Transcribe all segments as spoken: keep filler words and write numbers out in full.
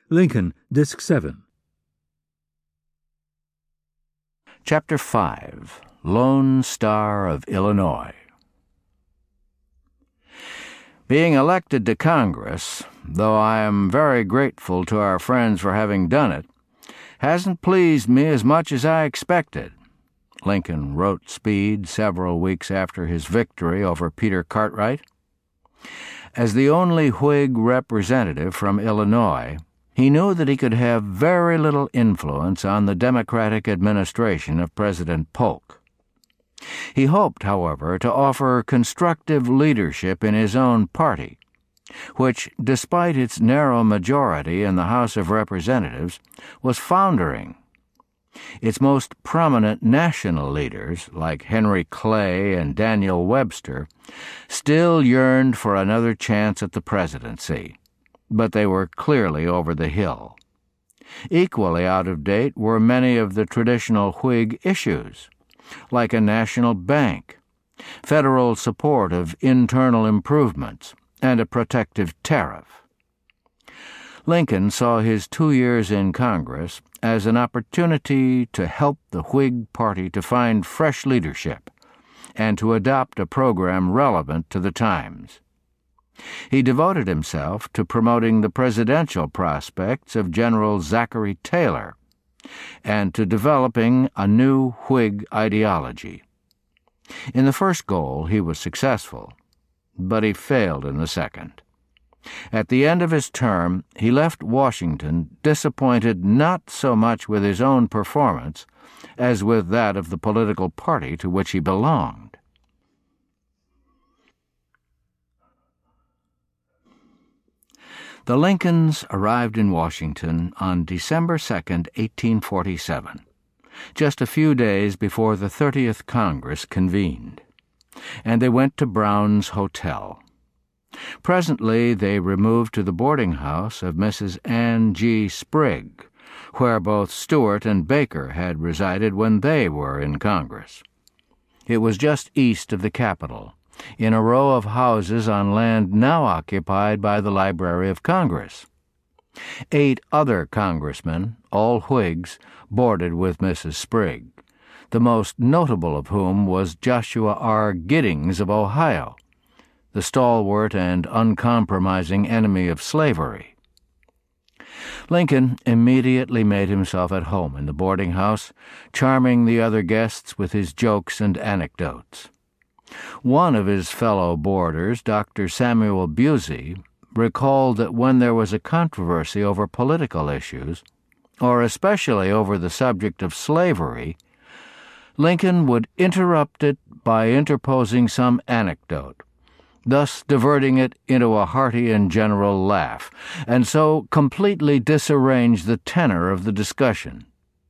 Lincoln, Disc seven. Chapter five. Lone Star of Illinois. Being elected to Congress, though I am very grateful to our friends for having done it, hasn't pleased me as much as I expected, Lincoln wrote Speed several weeks after his victory over Peter Cartwright. As the only Whig representative from Illinois, he knew that he could have very little influence on the Democratic administration of President Polk. He hoped, however, to offer constructive leadership in his own party, which, despite its narrow majority in the House of Representatives, was foundering. Its most prominent national leaders, like Henry Clay and Daniel Webster, still yearned for another chance at the presidency, but they were clearly over the hill. Equally out of date were many of the traditional Whig issues, like a national bank, federal support of internal improvements, and a protective tariff. Lincoln saw his two years in Congress as an opportunity to help the Whig Party to find fresh leadership and to adopt a program relevant to the times. He devoted himself to promoting the presidential prospects of General Zachary Taylor and to developing a new Whig ideology. In the first goal he was successful, but he failed in the second. At the end of his term, he left Washington disappointed not so much with his own performance as with that of the political party to which he belonged. The Lincolns arrived in Washington on December second, eighteen forty-seven, just a few days before the thirtieth Congress convened, and they went to Brown's Hotel. Presently they removed to the boarding house of Missus Anne G. Sprigg, where both Stuart and Baker had resided when they were in Congress. It was just east of the Capitol, in a row of houses on land now occupied by the Library of Congress. Eight other congressmen, all Whigs, boarded with Missus Sprigg, the most notable of whom was Joshua R. Giddings of Ohio, the stalwart and uncompromising enemy of slavery. Lincoln immediately made himself at home in the boarding house, charming the other guests with his jokes and anecdotes. One of his fellow boarders, Doctor Samuel Busey, recalled that when there was a controversy over political issues, or especially over the subject of slavery, Lincoln would interrupt it by interposing some anecdote, thus diverting it into a hearty and general laugh, and so completely disarrange the tenor of the discussion.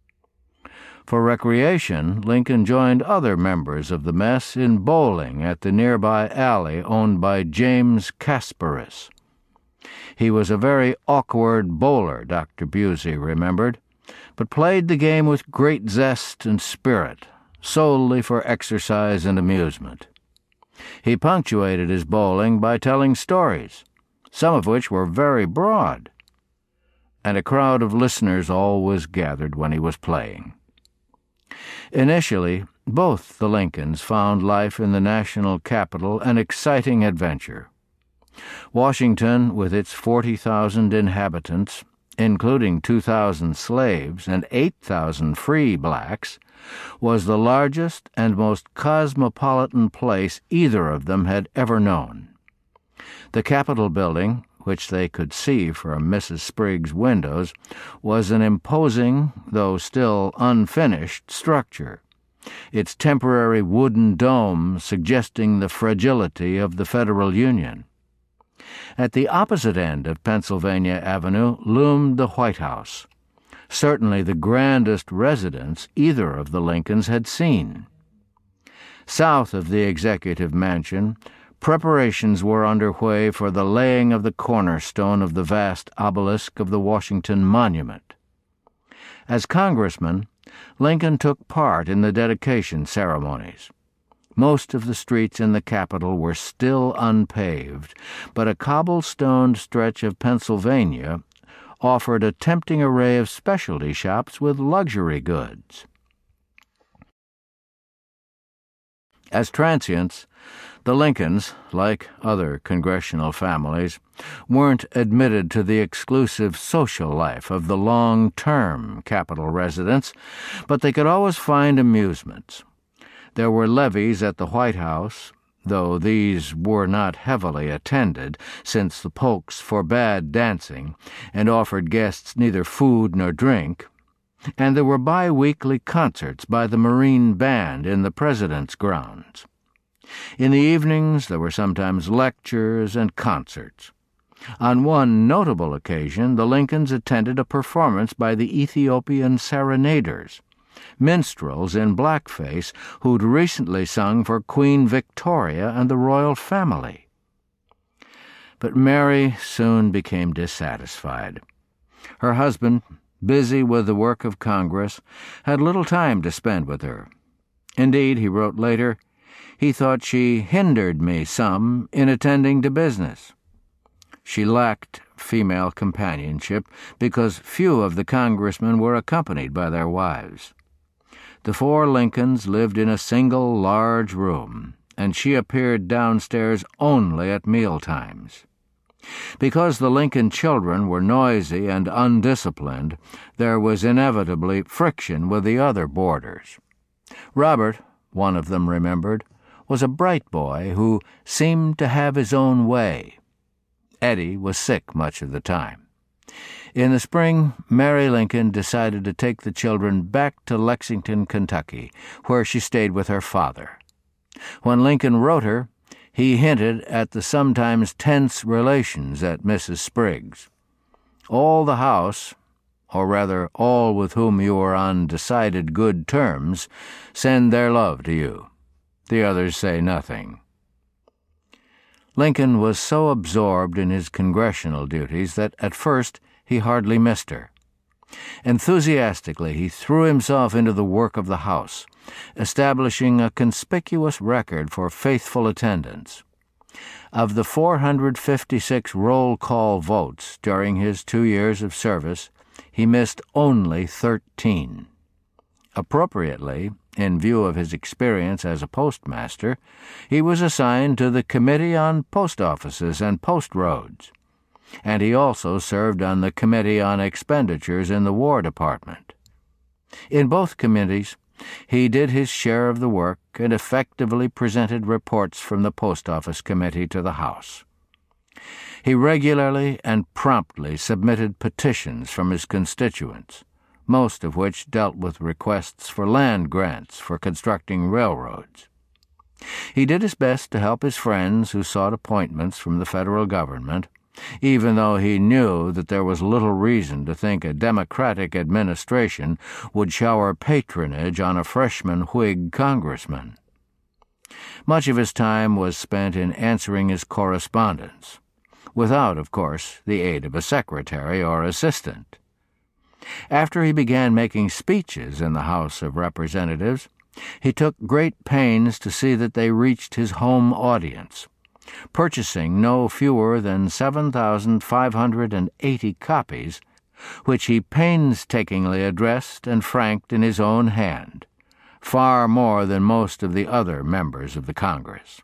For recreation, Lincoln joined other members of the mess in bowling at the nearby alley owned by James Casparis. He was a very awkward bowler, Doctor Busey remembered, but played the game with great zest and spirit, solely for exercise and amusement. He punctuated his bowling by telling stories, some of which were very broad, and a crowd of listeners always gathered when he was playing. Initially, both the Lincolns found life in the national capital an exciting adventure. Washington, with its forty thousand inhabitants, including two thousand slaves and eight thousand free blacks, was the largest and most cosmopolitan place either of them had ever known. The Capitol building, which they could see from Missus Sprigg's windows, was an imposing, though still unfinished, structure, its temporary wooden dome suggesting the fragility of the Federal Union. At the opposite end of Pennsylvania Avenue loomed the White House, certainly the grandest residence either of the Lincolns had seen. South of the Executive Mansion, preparations were underway for the laying of the cornerstone of the vast obelisk of the Washington Monument. As congressman, Lincoln took part in the dedication ceremonies. Most of the streets in the capital were still unpaved, but a cobblestoned stretch of Pennsylvania offered a tempting array of specialty shops with luxury goods. As transients, the Lincolns, like other congressional families, weren't admitted to the exclusive social life of the long-term Capitol residents, but they could always find amusements. There were levees at the White House, though these were not heavily attended, since the Polks forbade dancing and offered guests neither food nor drink, and there were bi-weekly concerts by the Marine Band in the President's grounds. In the evenings there were sometimes lectures and concerts. On one notable occasion the Lincolns attended a performance by the Ethiopian Serenaders, minstrels in blackface who'd recently sung for Queen Victoria and the royal family. But Mary soon became dissatisfied. Her husband, busy with the work of Congress, had little time to spend with her. Indeed, he wrote later, he thought she hindered me some in attending to business. She lacked female companionship because few of the congressmen were accompanied by their wives. The four Lincolns lived in a single large room, and she appeared downstairs only at mealtimes. Because the Lincoln children were noisy and undisciplined, there was inevitably friction with the other boarders. Robert, one of them remembered, was a bright boy who seemed to have his own way. Eddie was sick much of the time. In the spring, Mary Lincoln decided to take the children back to Lexington, Kentucky, where she stayed with her father. When Lincoln wrote her, he hinted at the sometimes tense relations at Missus Spriggs. All the house, or rather all with whom you are on decided good terms, send their love to you. The others say nothing. Lincoln was so absorbed in his congressional duties that at first he hardly missed her. Enthusiastically he threw himself into the work of the House, establishing a conspicuous record for faithful attendance. Of the four hundred fifty-six roll call votes during his two years of service, he missed only thirteen. Appropriately, in view of his experience as a postmaster, he was assigned to the Committee on Post Offices and Post Roads, and he also served on the Committee on Expenditures in the War Department. In both committees, he did his share of the work and effectively presented reports from the Post Office Committee to the House. He regularly and promptly submitted petitions from his constituents, most of which dealt with requests for land grants for constructing railroads. He did his best to help his friends who sought appointments from the federal government, even though he knew that there was little reason to think a Democratic administration would shower patronage on a freshman Whig congressman. Much of his time was spent in answering his correspondence, without, of course, the aid of a secretary or assistant. After he began making speeches in the House of Representatives, he took great pains to see that they reached his home audience, purchasing no fewer than seven thousand five hundred eighty copies, which he painstakingly addressed and franked in his own hand, far more than most of the other members of the Congress.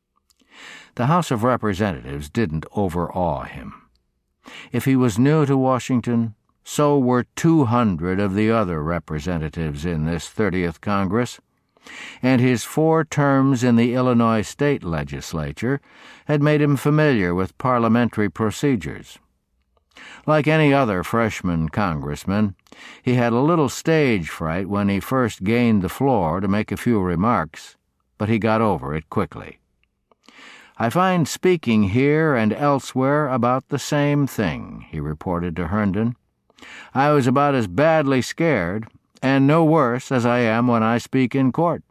The House of Representatives didn't overawe him. If he was new to Washington, so were two hundred of the other representatives in this thirtieth Congress, and his four terms in the Illinois state legislature had made him familiar with parliamentary procedures. Like any other freshman congressman, he had a little stage fright when he first gained the floor to make a few remarks, but he got over it quickly. "I find speaking here and elsewhere about the same thing," he reported to Herndon. "I was about as badly scared, and no worse, as I am when I speak in court."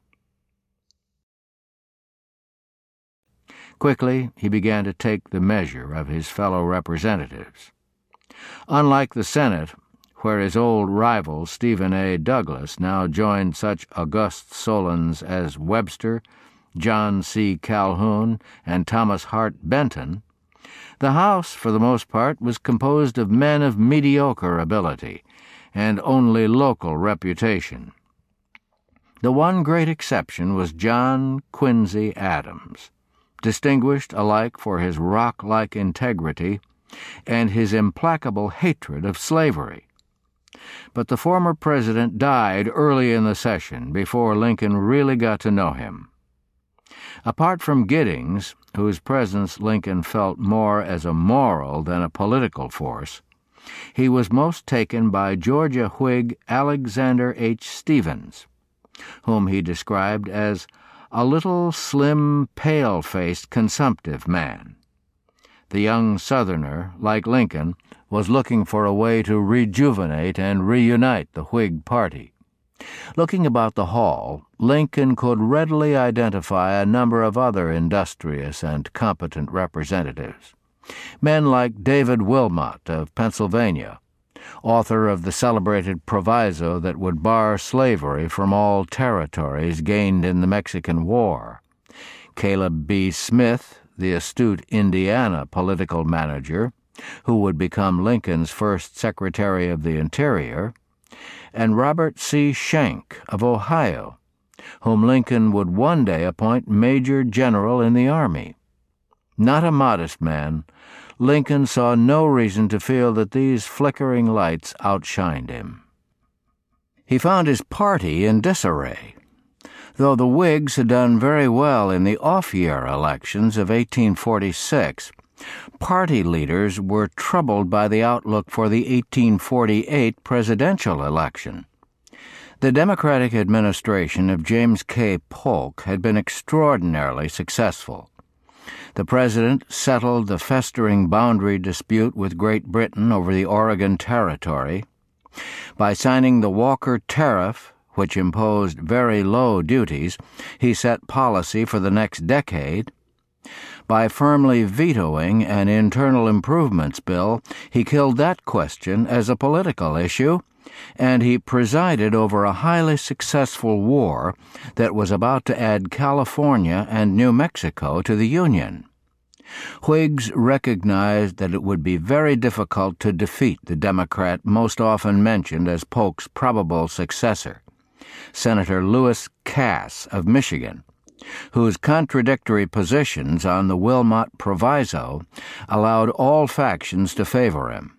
Quickly, he began to take the measure of his fellow representatives. Unlike the Senate, where his old rival Stephen A. Douglas now joined such august Solons as Webster, John C. Calhoun, and Thomas Hart Benton, The House, for the most part, was composed of men of mediocre ability and only local reputation. The one great exception was John Quincy Adams, distinguished alike for his rock-like integrity and his implacable hatred of slavery. But the former president died early in the session before Lincoln really got to know him. Apart from Giddings, whose presence Lincoln felt more as a moral than a political force, he was most taken by Georgia Whig Alexander H. Stephens, whom he described as a little, slim, pale-faced, consumptive man. The young Southerner, like Lincoln, was looking for a way to rejuvenate and reunite the Whig party. Looking about the hall, Lincoln could readily identify a number of other industrious and competent representatives. Men like David Wilmot of Pennsylvania, author of the celebrated proviso that would bar slavery from all territories gained in the Mexican War; Caleb B. Smith, the astute Indiana political manager, who would become Lincoln's first Secretary of the Interior; and Robert C. Schenck of Ohio, whom Lincoln would one day appoint Major General in the Army. Not a modest man, Lincoln saw no reason to feel that these flickering lights outshined him. He found his party in disarray. Though the Whigs had done very well in the off-year elections of eighteen forty-six, party leaders were troubled by the outlook for the eighteen forty-eight presidential election. The Democratic administration of James K. Polk had been extraordinarily successful. The president settled the festering boundary dispute with Great Britain over the Oregon Territory by signing the Walker Tariff, which imposed very low duties. He set policy for the next decade. By firmly vetoing an internal improvements bill, he killed that question as a political issue, and he presided over a highly successful war that was about to add California and New Mexico to the Union. Whigs recognized that it would be very difficult to defeat the Democrat most often mentioned as Polk's probable successor, Senator Lewis Cass of Michigan, whose contradictory positions on the Wilmot Proviso allowed all factions to favor him.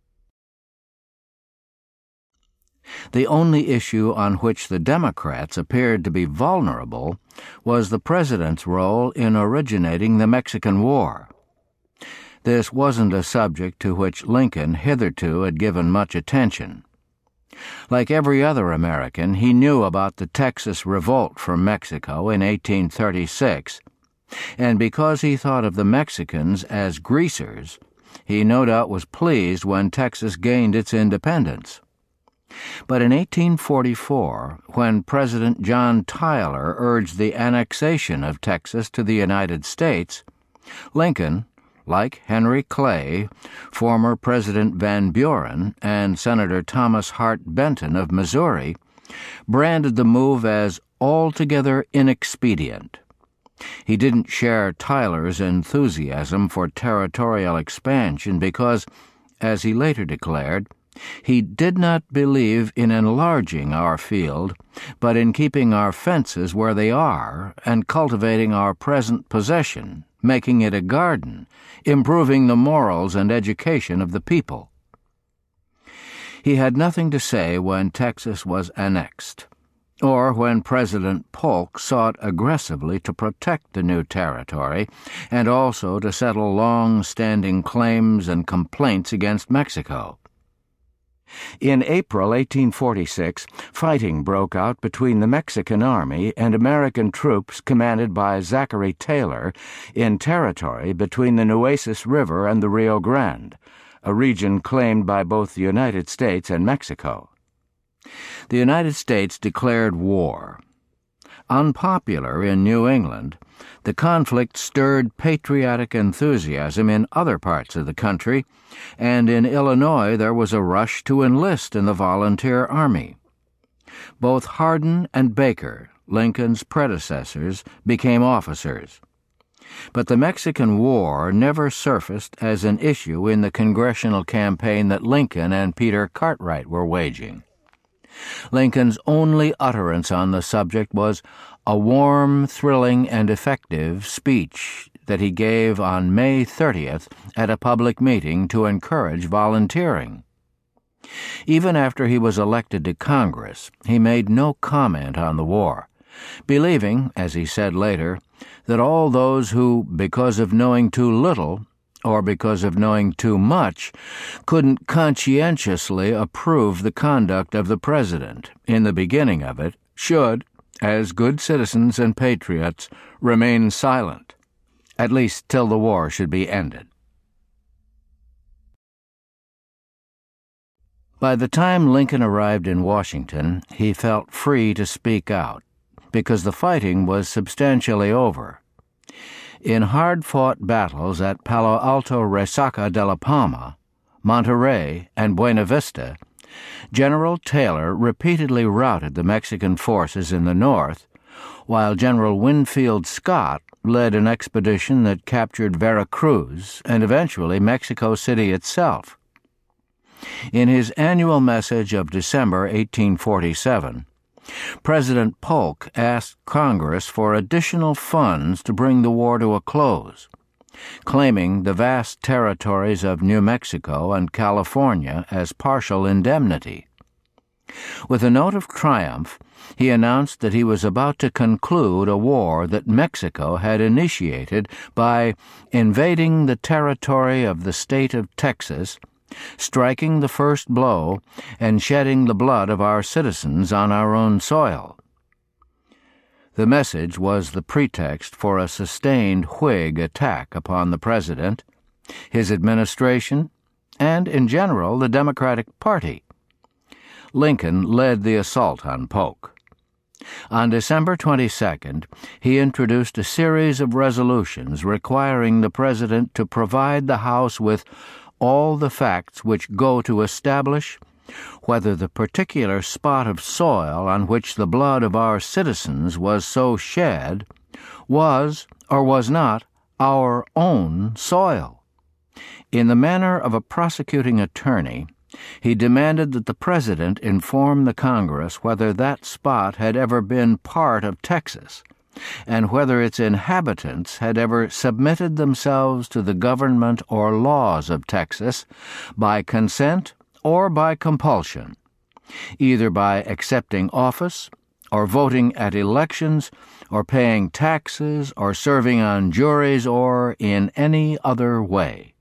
The only issue on which the Democrats appeared to be vulnerable was the president's role in originating the Mexican War. This wasn't a subject to which Lincoln hitherto had given much attention. Like every other American, he knew about the Texas revolt from Mexico in eighteen thirty-six, and because he thought of the Mexicans as greasers, he no doubt was pleased when Texas gained its independence. But in eighteen forty-four, when President John Tyler urged the annexation of Texas to the United States, Lincoln, like Henry Clay, former President Van Buren, and Senator Thomas Hart Benton of Missouri, branded the move as altogether inexpedient. He didn't share Tyler's enthusiasm for territorial expansion because, as he later declared, he did not believe in enlarging our field, but in keeping our fences where they are and cultivating our present possession, making it a garden, improving the morals and education of the people. He had nothing to say when Texas was annexed, or when President Polk sought aggressively to protect the new territory and also to settle long-standing claims and complaints against Mexico. In April eighteen forty-six, fighting broke out between the Mexican Army and American troops commanded by Zachary Taylor in territory between the Nueces River and the Rio Grande, a region claimed by both the United States and Mexico. The United States declared war. Unpopular in New England, the conflict stirred patriotic enthusiasm in other parts of the country, and in Illinois there was a rush to enlist in the volunteer army. Both Hardin and Baker, Lincoln's predecessors, became officers. But the Mexican War never surfaced as an issue in the congressional campaign that Lincoln and Peter Cartwright were waging. Lincoln's only utterance on the subject was a warm, thrilling, and effective speech that he gave on May thirtieth at a public meeting to encourage volunteering. Even after he was elected to Congress, he made no comment on the war, believing, as he said later, that all those who, because of knowing too little or because of knowing too much, couldn't conscientiously approve the conduct of the president in the beginning of it, should, as good citizens and patriots, remain silent, at least till the war should be ended. By the time Lincoln arrived in Washington, he felt free to speak out, because the fighting was substantially over. In hard-fought battles at Palo Alto, Resaca de la Palma, Monterrey, and Buena Vista, General Taylor repeatedly routed the Mexican forces in the north, while General Winfield Scott led an expedition that captured Veracruz and eventually Mexico City itself. In his annual message of December eighteen forty-seven, President Polk asked Congress for additional funds to bring the war to a close, claiming the vast territories of New Mexico and California as partial indemnity. With a note of triumph, he announced that he was about to conclude a war that Mexico had initiated by invading the territory of the state of Texas, striking the first blow, and shedding the blood of our citizens on our own soil. The message was the pretext for a sustained Whig attack upon the president, his administration, and, in general, the Democratic Party. Lincoln led the assault on Polk. On December twenty-second, he introduced a series of resolutions requiring the president to provide the House with all the facts which go to establish whether the particular spot of soil on which the blood of our citizens was so shed was or was not our own soil. In the manner of a prosecuting attorney, he demanded that the president inform the Congress whether that spot had ever been part of Texas, and whether its inhabitants had ever submitted themselves to the government or laws of Texas by consent or by compulsion, either by accepting office or voting at elections or paying taxes or serving on juries or in any other way.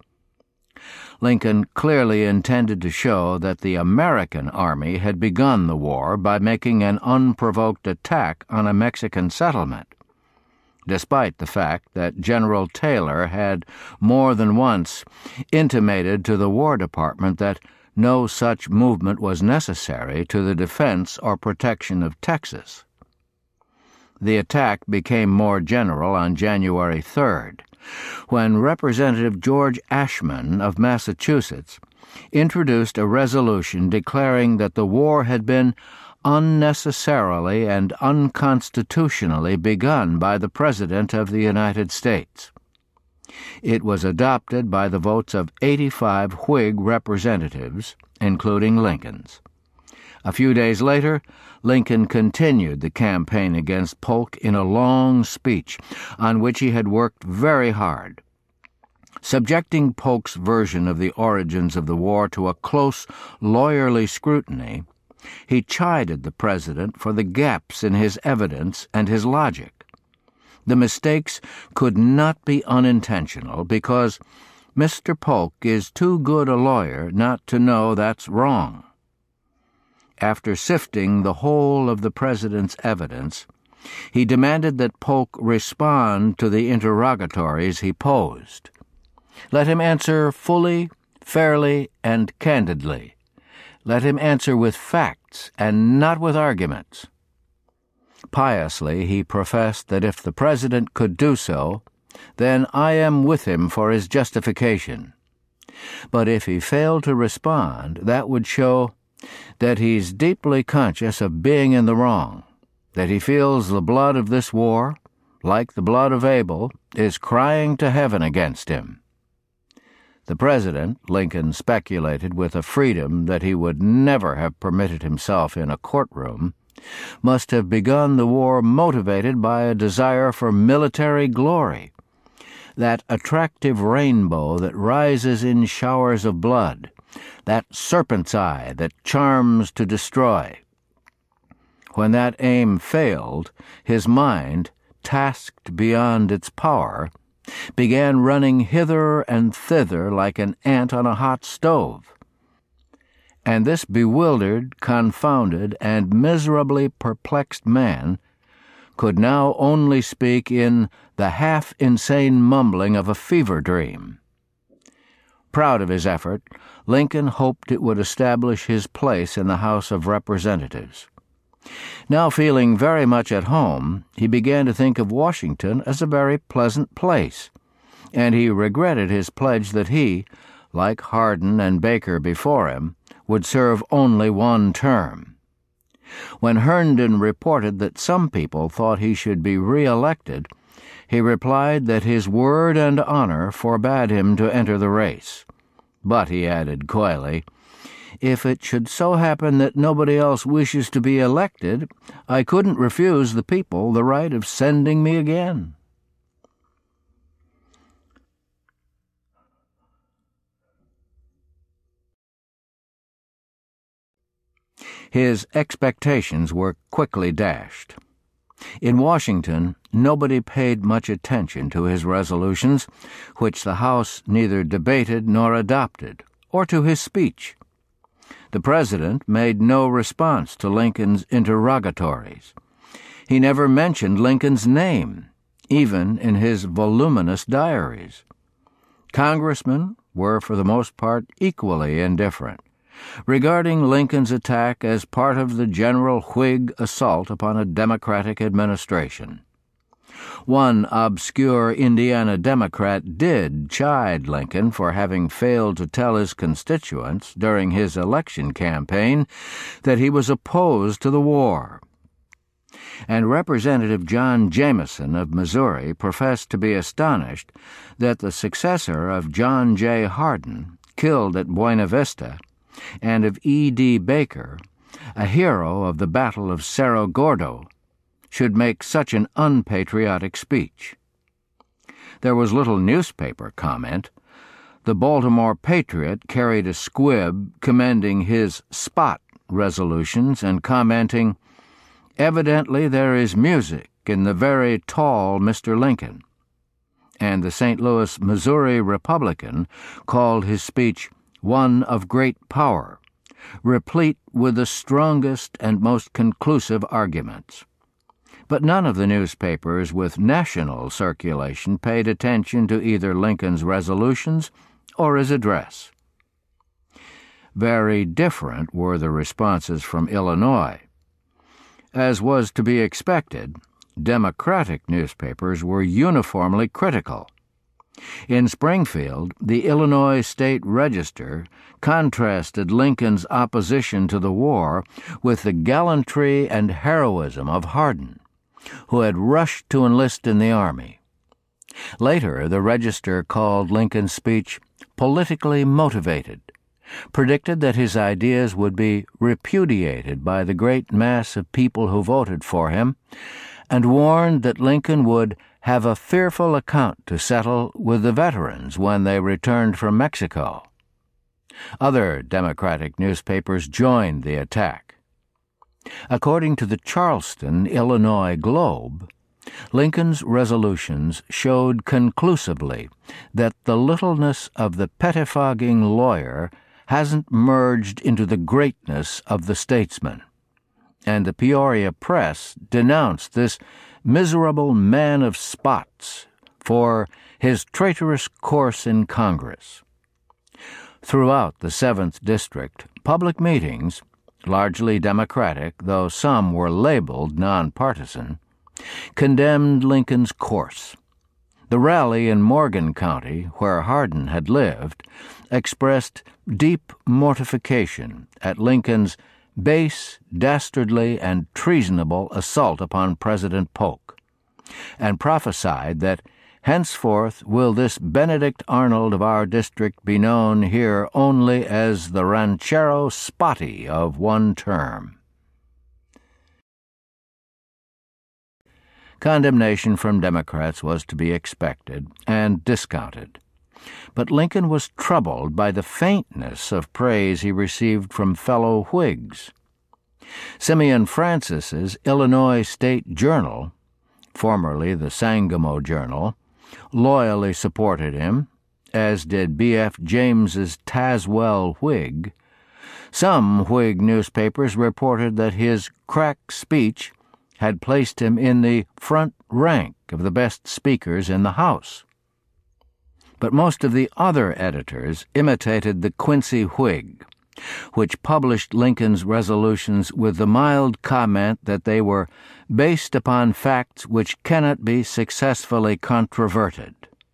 Lincoln clearly intended to show that the American army had begun the war by making an unprovoked attack on a Mexican settlement, despite the fact that General Taylor had more than once intimated to the War Department that no such movement was necessary to the defense or protection of Texas. The attack became more general on January third, when Representative George Ashmun of Massachusetts introduced a resolution declaring that the war had been unnecessarily and unconstitutionally begun by the President of the United States. It was adopted by the votes of eighty-five Whig representatives, including Lincoln's. A few days later, Lincoln continued the campaign against Polk in a long speech on which he had worked very hard. Subjecting Polk's version of the origins of the war to a close, lawyerly scrutiny, he chided the president for the gaps in his evidence and his logic. The mistakes could not be unintentional because Mister Polk is too good a lawyer not to know that's wrong. After sifting the whole of the president's evidence, he demanded that Polk respond to the interrogatories he posed. Let him answer fully, fairly, and candidly. Let him answer with facts and not with arguments. Piously, he professed that if the president could do so, then I am with him for his justification. But if he failed to respond, that would show that he's deeply conscious of being in the wrong, that he feels the blood of this war, like the blood of Abel, is crying to heaven against him. The president, Lincoln speculated with a freedom that he would never have permitted himself in a courtroom, must have begun the war motivated by a desire for military glory, that attractive rainbow that rises in showers of blood, that serpent's eye that charms to destroy. When that aim failed, his mind, tasked beyond its power, began running hither and thither like an ant on a hot stove. And this bewildered, confounded, and miserably perplexed man could now only speak in the half-insane mumbling of a fever dream. Proud of his effort, Lincoln hoped it would establish his place in the House of Representatives. Now feeling very much at home, he began to think of Washington as a very pleasant place, and he regretted his pledge that he, like Hardin and Baker before him, would serve only one term. When Herndon reported that some people thought he should be re-elected, he replied that his word and honor forbade him to enter the race. But, he added coyly, if it should so happen that nobody else wishes to be elected, I couldn't refuse the people the right of sending me again. His expectations were quickly dashed. In Washington, nobody paid much attention to his resolutions, which the House neither debated nor adopted, or to his speech. The President made no response to Lincoln's interrogatories. He never mentioned Lincoln's name, even in his voluminous diaries. Congressmen were, for the most part, equally indifferent, regarding Lincoln's attack as part of the general Whig assault upon a Democratic administration. One obscure Indiana Democrat did chide Lincoln for having failed to tell his constituents during his election campaign that he was opposed to the war. And Representative John Jameson of Missouri professed to be astonished that the successor of John J. Hardin, killed at Buena Vista, and of E D Baker, a hero of the Battle of Cerro Gordo, should make such an unpatriotic speech. There was little newspaper comment. The Baltimore Patriot carried a squib commending his spot resolutions and commenting, "Evidently there is music in the very tall Mister Lincoln." And the Saint Louis, Missouri Republican called his speech one of great power, replete with the strongest and most conclusive arguments. But none of the newspapers with national circulation paid attention to either Lincoln's resolutions or his address. Very different were the responses from Illinois. As was to be expected, Democratic newspapers were uniformly critical. In Springfield, the Illinois State Register contrasted Lincoln's opposition to the war with the gallantry and heroism of Hardin, who had rushed to enlist in the Army. Later, the Register called Lincoln's speech politically motivated, predicted that his ideas would be repudiated by the great mass of people who voted for him, and warned that Lincoln would have a fearful account to settle with the veterans when they returned from Mexico. Other Democratic newspapers joined the attack. According to the Charleston, Illinois Globe, Lincoln's resolutions showed conclusively that the littleness of the pettifogging lawyer hasn't merged into the greatness of the statesman, and the Peoria Press denounced this miserable man of spots for his traitorous course in Congress. Throughout the seventh District, public meetings, largely Democratic, though some were labeled nonpartisan, condemned Lincoln's course. The rally in Morgan County, where Hardin had lived, expressed deep mortification at Lincoln's base, dastardly, and treasonable assault upon President Polk, and prophesied that henceforth will this Benedict Arnold of our district be known here only as the ranchero Spotty of one term. Condemnation from Democrats was to be expected and discounted, but Lincoln was troubled by the faintness of praise he received from fellow Whigs. Simeon Francis's Illinois State Journal, formerly the Sangamo Journal, loyally supported him, as did B F James's Tazewell Whig. Some Whig newspapers reported that his crack speech had placed him in the front rank of the best speakers in the House. But most of the other editors imitated the Quincy Whig, which published Lincoln's resolutions with the mild comment that they were based upon facts which cannot be successfully controverted.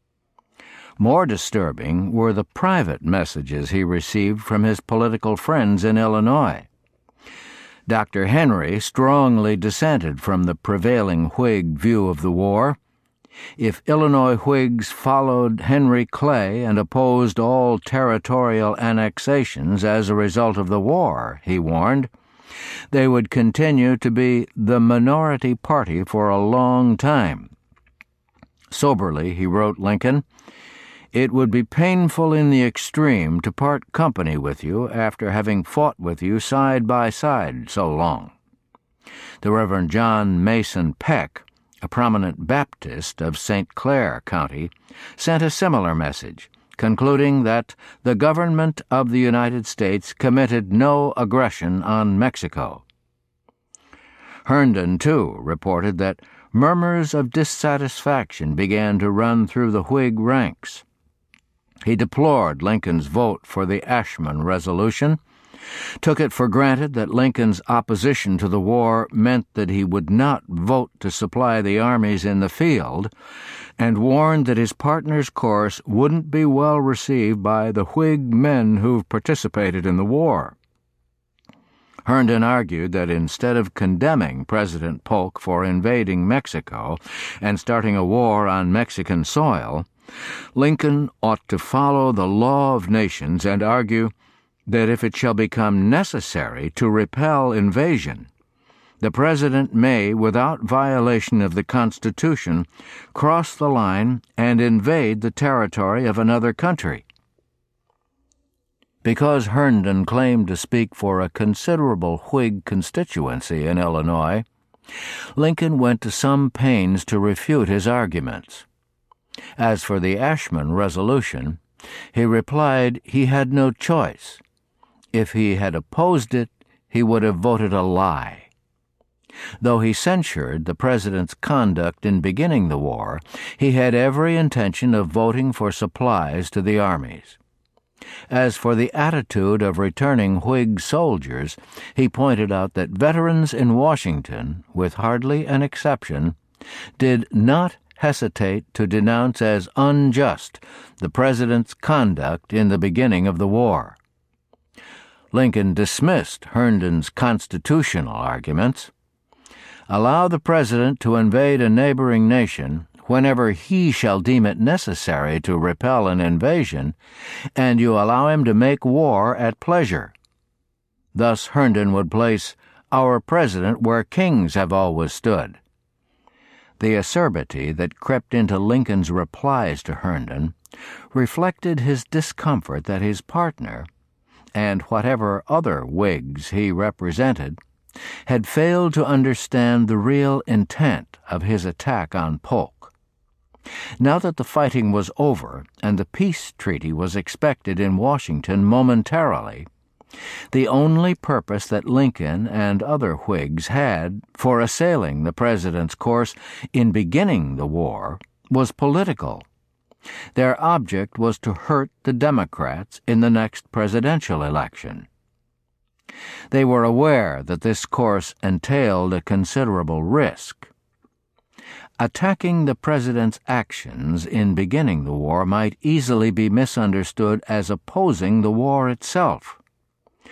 More disturbing were the private messages he received from his political friends in Illinois. Doctor Henry strongly dissented from the prevailing Whig view of the war. If Illinois Whigs followed Henry Clay and opposed all territorial annexations as a result of the war, he warned, they would continue to be the minority party for a long time. Soberly, he wrote Lincoln, "It would be painful in the extreme to part company with you after having fought with you side by side so long." The Reverend John Mason Peck, a prominent Baptist of Saint Clair County, sent a similar message, concluding that the government of the United States committed no aggression on Mexico. Herndon, too, reported that murmurs of dissatisfaction began to run through the Whig ranks. He deplored Lincoln's vote for the Ashmun resolution, took it for granted that Lincoln's opposition to the war meant that he would not vote to supply the armies in the field, and warned that his partner's course wouldn't be well received by the Whig men who participated in the war. Herndon argued that instead of condemning President Polk for invading Mexico and starting a war on Mexican soil, Lincoln ought to follow the law of nations and argue that if it shall become necessary to repel invasion, the President may, without violation of the Constitution, cross the line and invade the territory of another country. Because Herndon claimed to speak for a considerable Whig constituency in Illinois, Lincoln went to some pains to refute his arguments. As for the Ashmun resolution, he replied he had no choice. If he had opposed it, he would have voted a lie. Though he censured the President's conduct in beginning the war, he had every intention of voting for supplies to the armies. As for the attitude of returning Whig soldiers, he pointed out that veterans in Washington, with hardly an exception, did not hesitate to denounce as unjust the President's conduct in the beginning of the war. Lincoln dismissed Herndon's constitutional arguments. Allow the President to invade a neighboring nation whenever he shall deem it necessary to repel an invasion, and you allow him to make war at pleasure. Thus Herndon would place our President where kings have always stood. The acerbity that crept into Lincoln's replies to Herndon reflected his discomfort that his partner, and whatever other Whigs he represented, had failed to understand the real intent of his attack on Polk. Now that the fighting was over and the peace treaty was expected in Washington momentarily, the only purpose that Lincoln and other Whigs had for assailing the President's course in beginning the war was political. Their object was to hurt the Democrats in the next presidential election. They were aware that this course entailed a considerable risk. Attacking the President's actions in beginning the war might easily be misunderstood as opposing the war itself.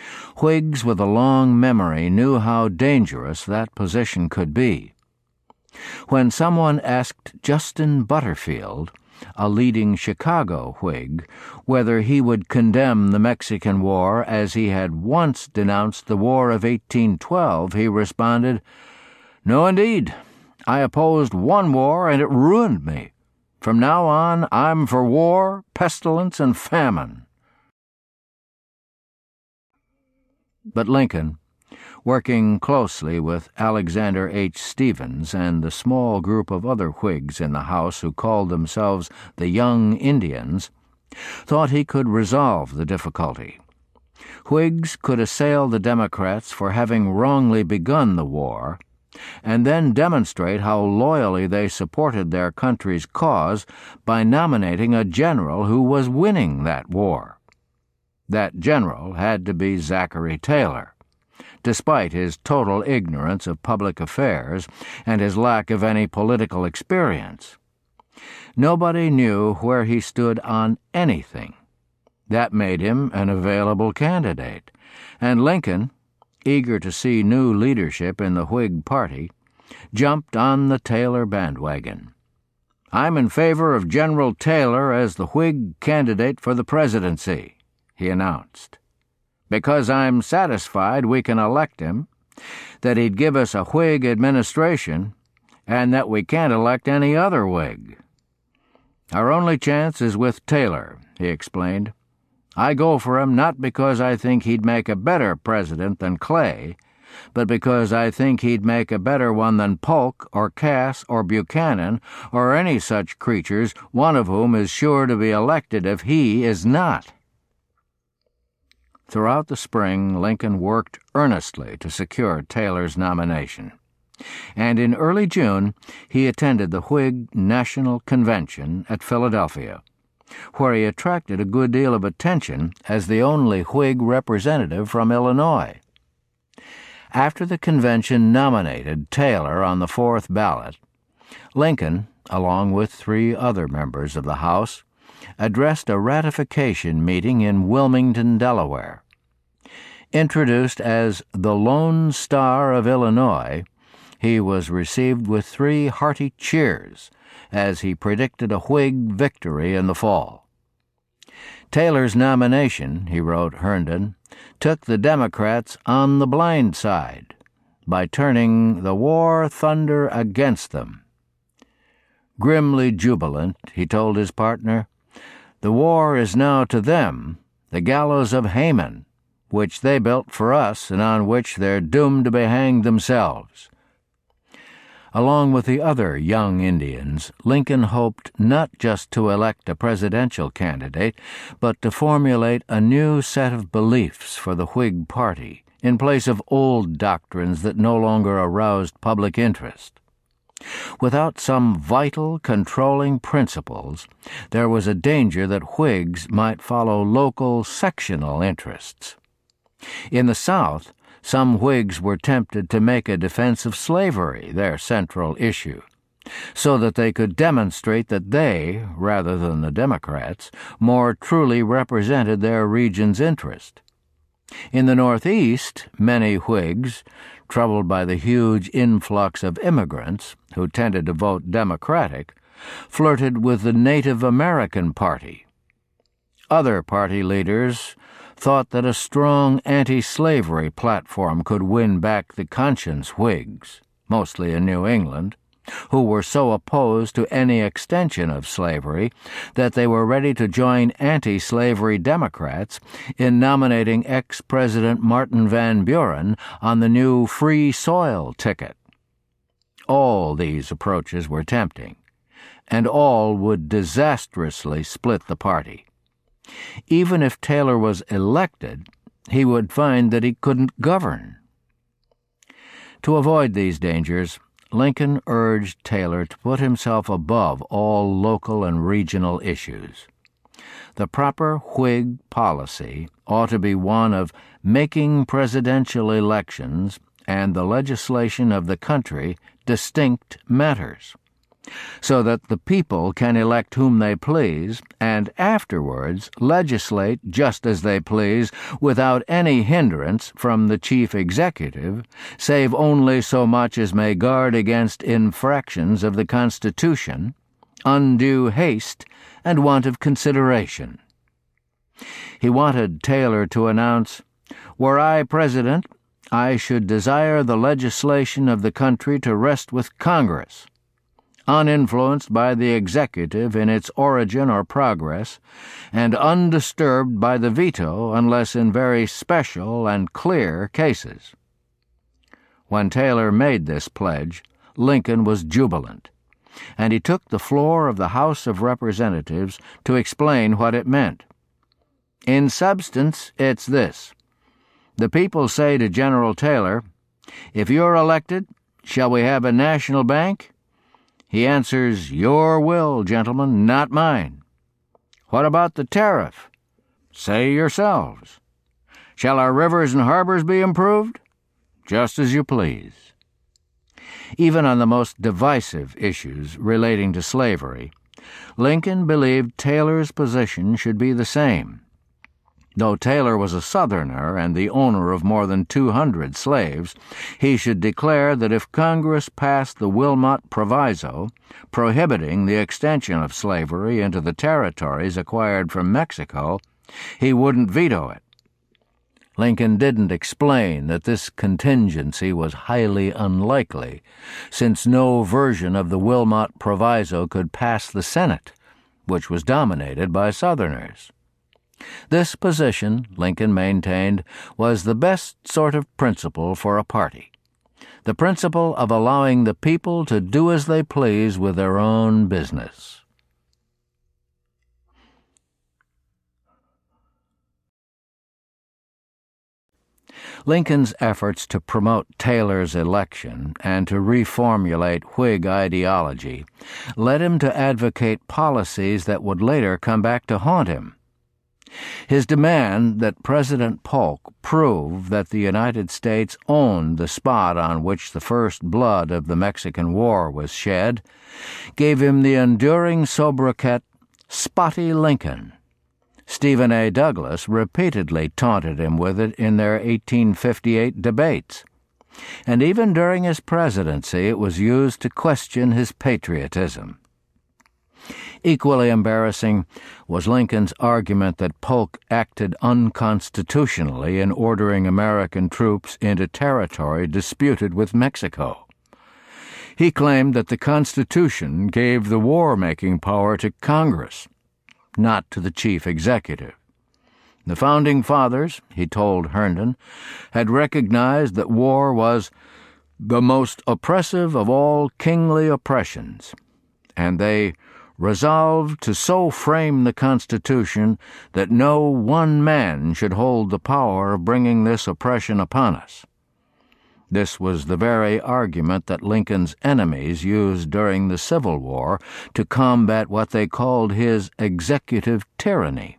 Whigs with a long memory knew how dangerous that position could be. When someone asked Justin Butterfield, a leading Chicago Whig, whether he would condemn the Mexican War as he had once denounced the War of eighteen twelve, he responded, "No, indeed. I opposed one war, and it ruined me. From now on, I'm for war, pestilence, and famine." But Lincoln, working closely with Alexander H. Stephens and the small group of other Whigs in the House who called themselves the Young Indians, thought he could resolve the difficulty. Whigs could assail the Democrats for having wrongly begun the war, and then demonstrate how loyally they supported their country's cause by nominating a general who was winning that war. That general had to be Zachary Taylor, despite his total ignorance of public affairs and his lack of any political experience. Nobody knew where he stood on anything. That made him an available candidate, and Lincoln, eager to see new leadership in the Whig Party, jumped on the Taylor bandwagon. "I'm in favor of General Taylor as the Whig candidate for the presidency," he announced, "because I'm satisfied we can elect him, that he'd give us a Whig administration, and that we can't elect any other Whig. Our only chance is with Taylor," he explained. "I go for him not because I think he'd make a better president than Clay, but because I think he'd make a better one than Polk or Cass or Buchanan or any such creatures, one of whom is sure to be elected if he is not." Throughout the spring, Lincoln worked earnestly to secure Taylor's nomination, and in early June he attended the Whig National Convention at Philadelphia, where he attracted a good deal of attention as the only Whig representative from Illinois. After the convention nominated Taylor on the fourth ballot, Lincoln, along with three other members of the House, addressed a ratification meeting in Wilmington, Delaware. Introduced as the Lone Star of Illinois, he was received with three hearty cheers as he predicted a Whig victory in the fall. Taylor's nomination, he wrote Herndon, took the Democrats on the blind side by turning the war thunder against them. Grimly jubilant, he told his partner, "The war is now to them the gallows of Haman, which they built for us and on which they're doomed to be hanged themselves." Along with the other young Indians, Lincoln hoped not just to elect a presidential candidate, but to formulate a new set of beliefs for the Whig Party in place of old doctrines that no longer aroused public interest. Without some vital, controlling principles, there was a danger that Whigs might follow local, sectional interests. In the South, some Whigs were tempted to make a defense of slavery their central issue, so that they could demonstrate that they, rather than the Democrats, more truly represented their region's interest. In the Northeast, many Whigs, troubled by the huge influx of immigrants who tended to vote Democratic, flirted with the Native American Party. Other party leaders thought that a strong anti-slavery platform could win back the conscience Whigs, mostly in New England, who were so opposed to any extension of slavery that they were ready to join anti-slavery Democrats in nominating ex-President Martin Van Buren on the new Free Soil ticket. All these approaches were tempting, and all would disastrously split the party. Even if Taylor was elected, he would find that he couldn't govern. To avoid these dangers, Lincoln urged Taylor to put himself above all local and regional issues. The proper Whig policy ought to be one of making presidential elections and the legislation of the country distinct matters. so that the people can elect whom they please and afterwards legislate just as they please without any hindrance from the chief executive, save only so much as may guard against infractions of the Constitution, undue haste, and want of consideration. He wanted Taylor to announce, "Were I president, I should desire the legislation of the country to rest with Congress, uninfluenced by the executive in its origin or progress, and undisturbed by the veto unless in very special and clear cases." When Taylor made this pledge, Lincoln was jubilant, and he took the floor of the House of Representatives to explain what it meant. "In substance, it's this. The people say to General Taylor, 'If you're elected, shall we have a national bank?' He answers, 'Your will, gentlemen, not mine.' 'What about the tariff?' 'Say yourselves.' 'Shall our rivers and harbors be improved?' 'Just as you please.'" Even on the most divisive issues relating to slavery, Lincoln believed Taylor's position should be the same. Though Taylor was a Southerner and the owner of more than two hundred slaves, he should declare that if Congress passed the Wilmot Proviso, prohibiting the extension of slavery into the territories acquired from Mexico, he wouldn't veto it. Lincoln didn't explain that this contingency was highly unlikely, since no version of the Wilmot Proviso could pass the Senate, which was dominated by Southerners. This position, Lincoln maintained, was the best sort of principle for a party, the principle of allowing the people to do as they please with their own business. Lincoln's efforts to promote Taylor's election and to reformulate Whig ideology led him to advocate policies that would later come back to haunt him. His demand that President Polk prove that the United States owned the spot on which the first blood of the Mexican War was shed gave him the enduring sobriquet Spotty Lincoln. Stephen A. Douglas repeatedly taunted him with it in their eighteen fifty-eight debates, and even during his presidency it was used to question his patriotism. Equally embarrassing was Lincoln's argument that Polk acted unconstitutionally in ordering American troops into territory disputed with Mexico. He claimed that the Constitution gave the war-making power to Congress, not to the chief executive. The Founding Fathers, he told Herndon, had recognized that war was the most oppressive of all kingly oppressions, and they resolved to so frame the Constitution that no one man should hold the power of bringing this oppression upon us. This was the very argument that Lincoln's enemies used during the Civil War to combat what they called his executive tyranny.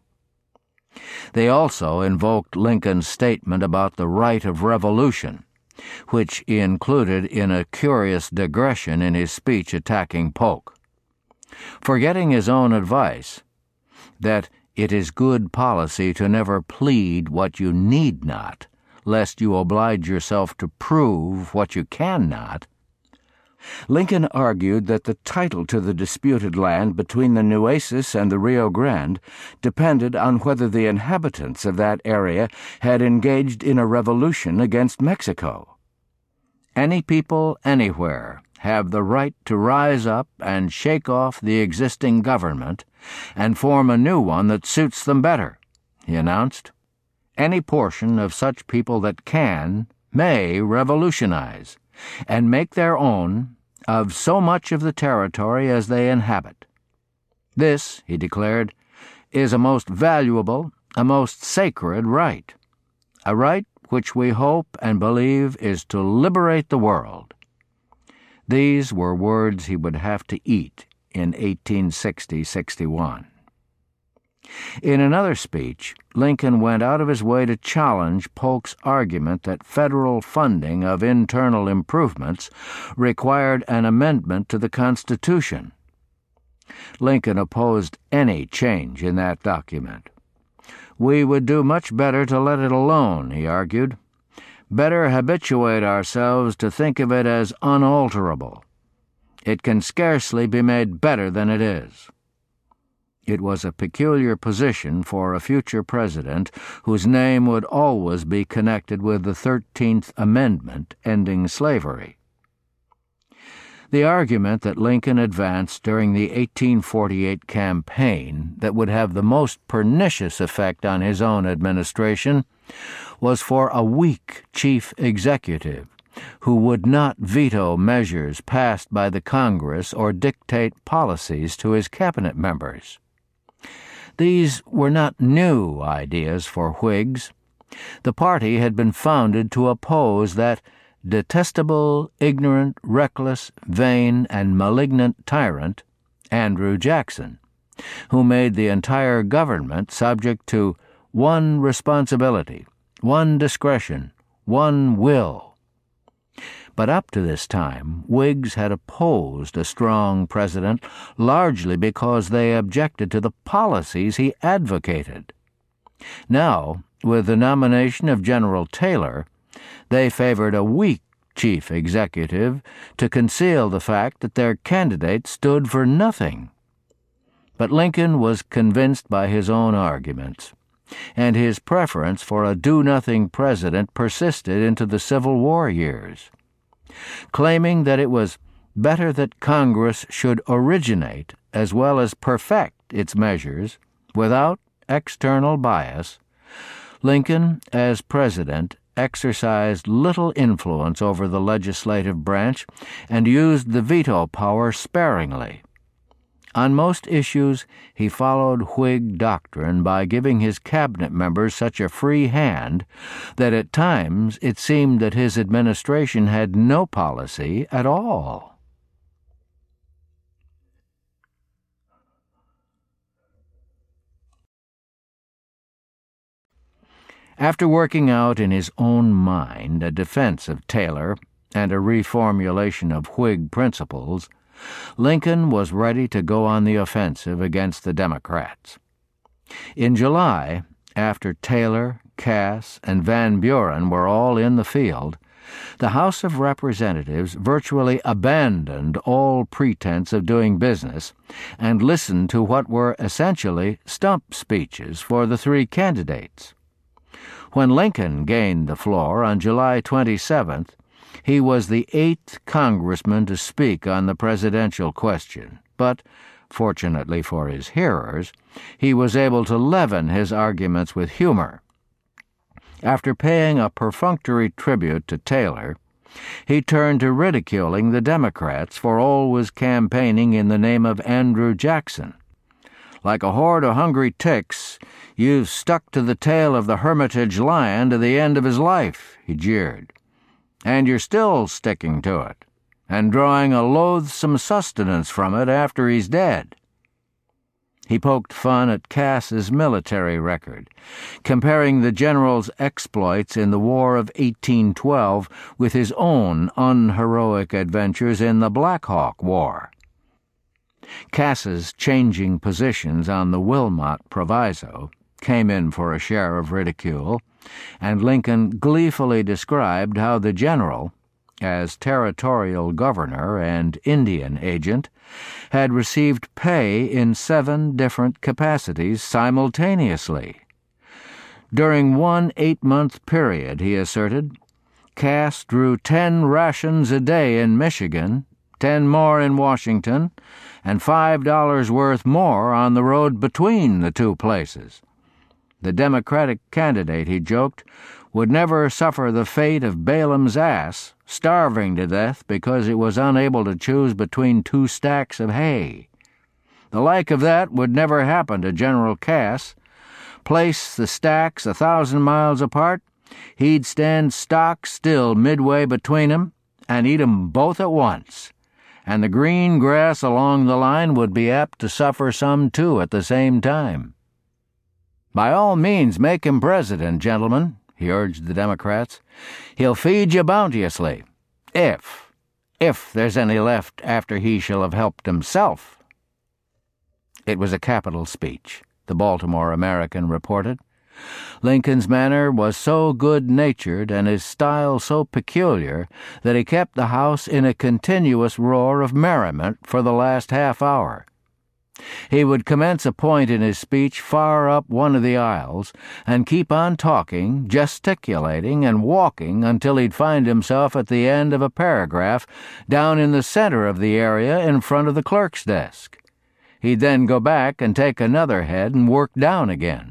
They also invoked Lincoln's statement about the right of revolution, which he included in a curious digression in his speech attacking Polk. Forgetting his own advice, that it is good policy to never plead what you need not, lest you oblige yourself to prove what you cannot, Lincoln argued that the title to the disputed land between the Nueces and the Rio Grande depended on whether the inhabitants of that area had engaged in a revolution against Mexico. Any people anywhere have the right to rise up and shake off the existing government and form a new one that suits them better, he announced. Any portion of such people that can may revolutionize and make their own of so much of the territory as they inhabit. This, he declared, is a most valuable, a most sacred right, a right which we hope and believe is to liberate the world. These were words he would have to eat in eighteen sixty to sixty-one. In another speech, Lincoln went out of his way to challenge Polk's argument that federal funding of internal improvements required an amendment to the Constitution. Lincoln opposed any change in that document. "We would do much better to let it alone," he argued. "Better habituate ourselves to think of it as unalterable. It can scarcely be made better than it is." It was a peculiar position for a future president whose name would always be connected with the thirteenth Amendment ending slavery. The argument that Lincoln advanced during the eighteen forty-eight campaign that would have the most pernicious effect on his own administration was for a weak chief executive who would not veto measures passed by the Congress or dictate policies to his cabinet members. These were not new ideas for Whigs. The party had been founded to oppose that detestable, ignorant, reckless, vain, and malignant tyrant, Andrew Jackson, who made the entire government subject to one responsibility, one discretion, one will. But up to this time, Whigs had opposed a strong president largely because they objected to the policies he advocated. Now, with the nomination of General Taylor, they favored a weak chief executive to conceal the fact that their candidate stood for nothing. But Lincoln was convinced by his own arguments, and his preference for a do-nothing president persisted into the Civil War years. Claiming that it was better that Congress should originate as well as perfect its measures without external bias, Lincoln, as president, exercised little influence over the legislative branch and used the veto power sparingly. On most issues, he followed Whig doctrine by giving his cabinet members such a free hand that at times it seemed that his administration had no policy at all. After working out in his own mind a defense of Taylor and a reformulation of Whig principles, Lincoln was ready to go on the offensive against the Democrats. In July, after Taylor, Cass, and Van Buren were all in the field, the House of Representatives virtually abandoned all pretense of doing business and listened to what were essentially stump speeches for the three candidates. When Lincoln gained the floor on July twenty-seventh, he was the eighth congressman to speak on the presidential question, but, fortunately for his hearers, he was able to leaven his arguments with humor. After paying a perfunctory tribute to Taylor, he turned to ridiculing the Democrats for always campaigning in the name of Andrew Jackson. "Like a horde of hungry ticks, you've stuck to the tail of the Hermitage lion to the end of his life," he jeered. "And you're still sticking to it, and drawing a loathsome sustenance from it after he's dead." He poked fun at Cass's military record, comparing the general's exploits in the War of eighteen twelve with his own unheroic adventures in the Black Hawk War. Cass's changing positions on the Wilmot Proviso came in for a share of ridicule, and Lincoln gleefully described how the general, as territorial governor and Indian agent, had received pay in seven different capacities simultaneously. During one eight-month period, he asserted, Cass drew ten rations a day in Michigan, ten more in Washington, and five dollars worth more on the road between the two places. The Democratic candidate, he joked, would never suffer the fate of Balaam's ass, starving to death because it was unable to choose between two stacks of hay. The like of that would never happen to General Cass. Place the stacks a thousand miles apart, he'd stand stock still midway between 'em and eat 'em both at once, and the green grass along the line would be apt to suffer some too at the same time. By all means, make him president, gentlemen, he urged the Democrats. He'll feed you bounteously, if, if there's any left after he shall have helped himself. It was a capital speech, the Baltimore American reported. Lincoln's manner was so good-natured and his style so peculiar that he kept the House in a continuous roar of merriment for the last half hour. He would commence a point in his speech far up one of the aisles and keep on talking, gesticulating, and walking until he'd find himself at the end of a paragraph down in the center of the area in front of the clerk's desk. He'd then go back and take another head and work down again.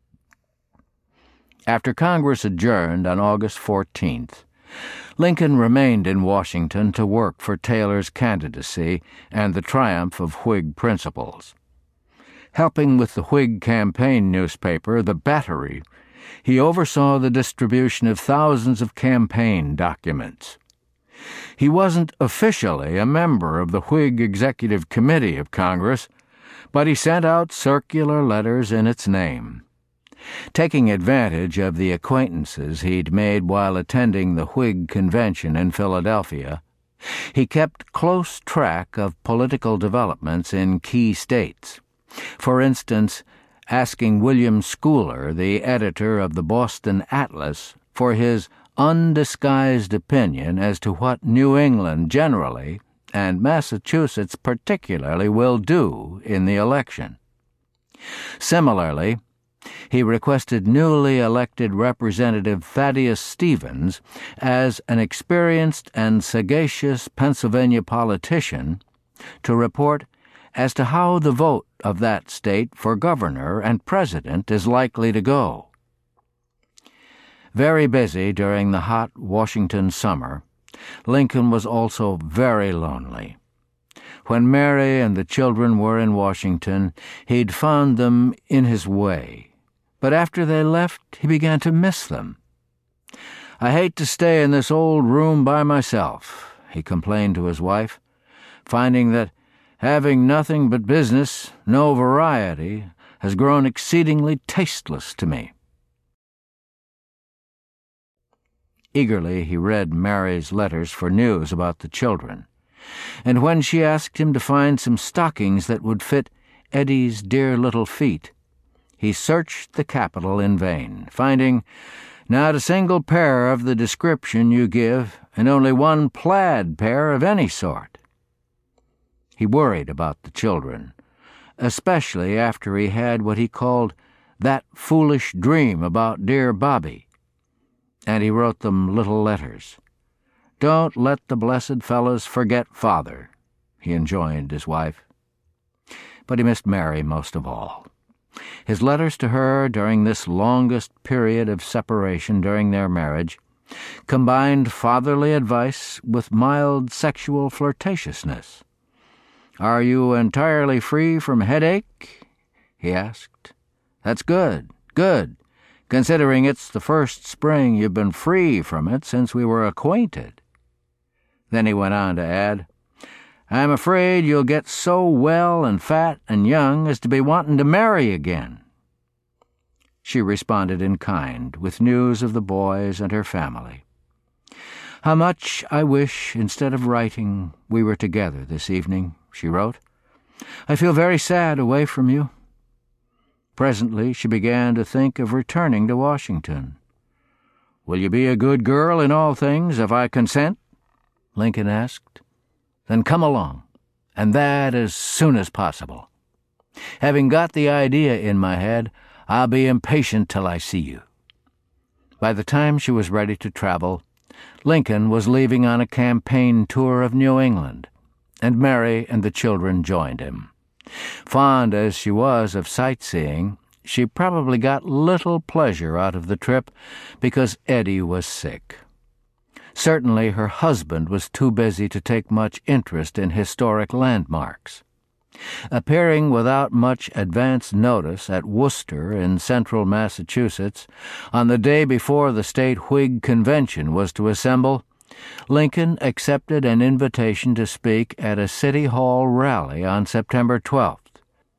After Congress adjourned on August fourteenth, Lincoln remained in Washington to work for Taylor's candidacy and the triumph of Whig principles. Helping with the Whig campaign newspaper, The Battery, he oversaw the distribution of thousands of campaign documents. He wasn't officially a member of the Whig Executive Committee of Congress, but he sent out circular letters in its name. Taking advantage of the acquaintances he'd made while attending the Whig convention in Philadelphia, he kept close track of political developments in key states. For instance, asking William Schuyler, the editor of the Boston Atlas, for his undisguised opinion as to what New England generally, and Massachusetts particularly, will do in the election. Similarly, he requested newly elected Representative Thaddeus Stevens, as an experienced and sagacious Pennsylvania politician, to report as to how the vote of that state for governor and president is likely to go. Very busy during the hot Washington summer, Lincoln was also very lonely. When Mary and the children were in Washington, he'd found them in his way. But after they left, he began to miss them. "I hate to stay in this old room by myself," he complained to his wife, finding that, having nothing but business, no variety, has grown exceedingly tasteless to me. Eagerly he read Mary's letters for news about the children, and when she asked him to find some stockings that would fit Eddie's dear little feet, he searched the capital in vain, finding not a single pair of the description you give, and only one plaid pair of any sort. He worried about the children, especially after he had what he called that foolish dream about dear Bobby, and he wrote them little letters. "Don't let the blessed fellows forget father," he enjoined his wife. But he missed Mary most of all. His letters to her during this longest period of separation during their marriage combined fatherly advice with mild sexual flirtatiousness. "Are you entirely free from headache?" he asked. "That's good, good, considering it's the first spring you've been free from it since we were acquainted." Then he went on to add, "I'm afraid you'll get so well and fat and young as to be wanting to marry again." She responded in kind, with news of the boys and her family. "How much I wish, instead of writing, we were together this evening," she wrote. "I feel very sad away from you." Presently she began to think of returning to Washington. "Will you be a good girl in all things if I consent?" Lincoln asked. "Then come along, and that as soon as possible. Having got the idea in my head, I'll be impatient till I see you." By the time she was ready to travel, Lincoln was leaving on a campaign tour of New England, and Mary and the children joined him. Fond as she was of sightseeing, she probably got little pleasure out of the trip because Eddie was sick. Certainly her husband was too busy to take much interest in historic landmarks. Appearing without much advance notice at Worcester in central Massachusetts on the day before the state Whig convention was to assemble, Lincoln accepted an invitation to speak at a City Hall rally on September twelfth,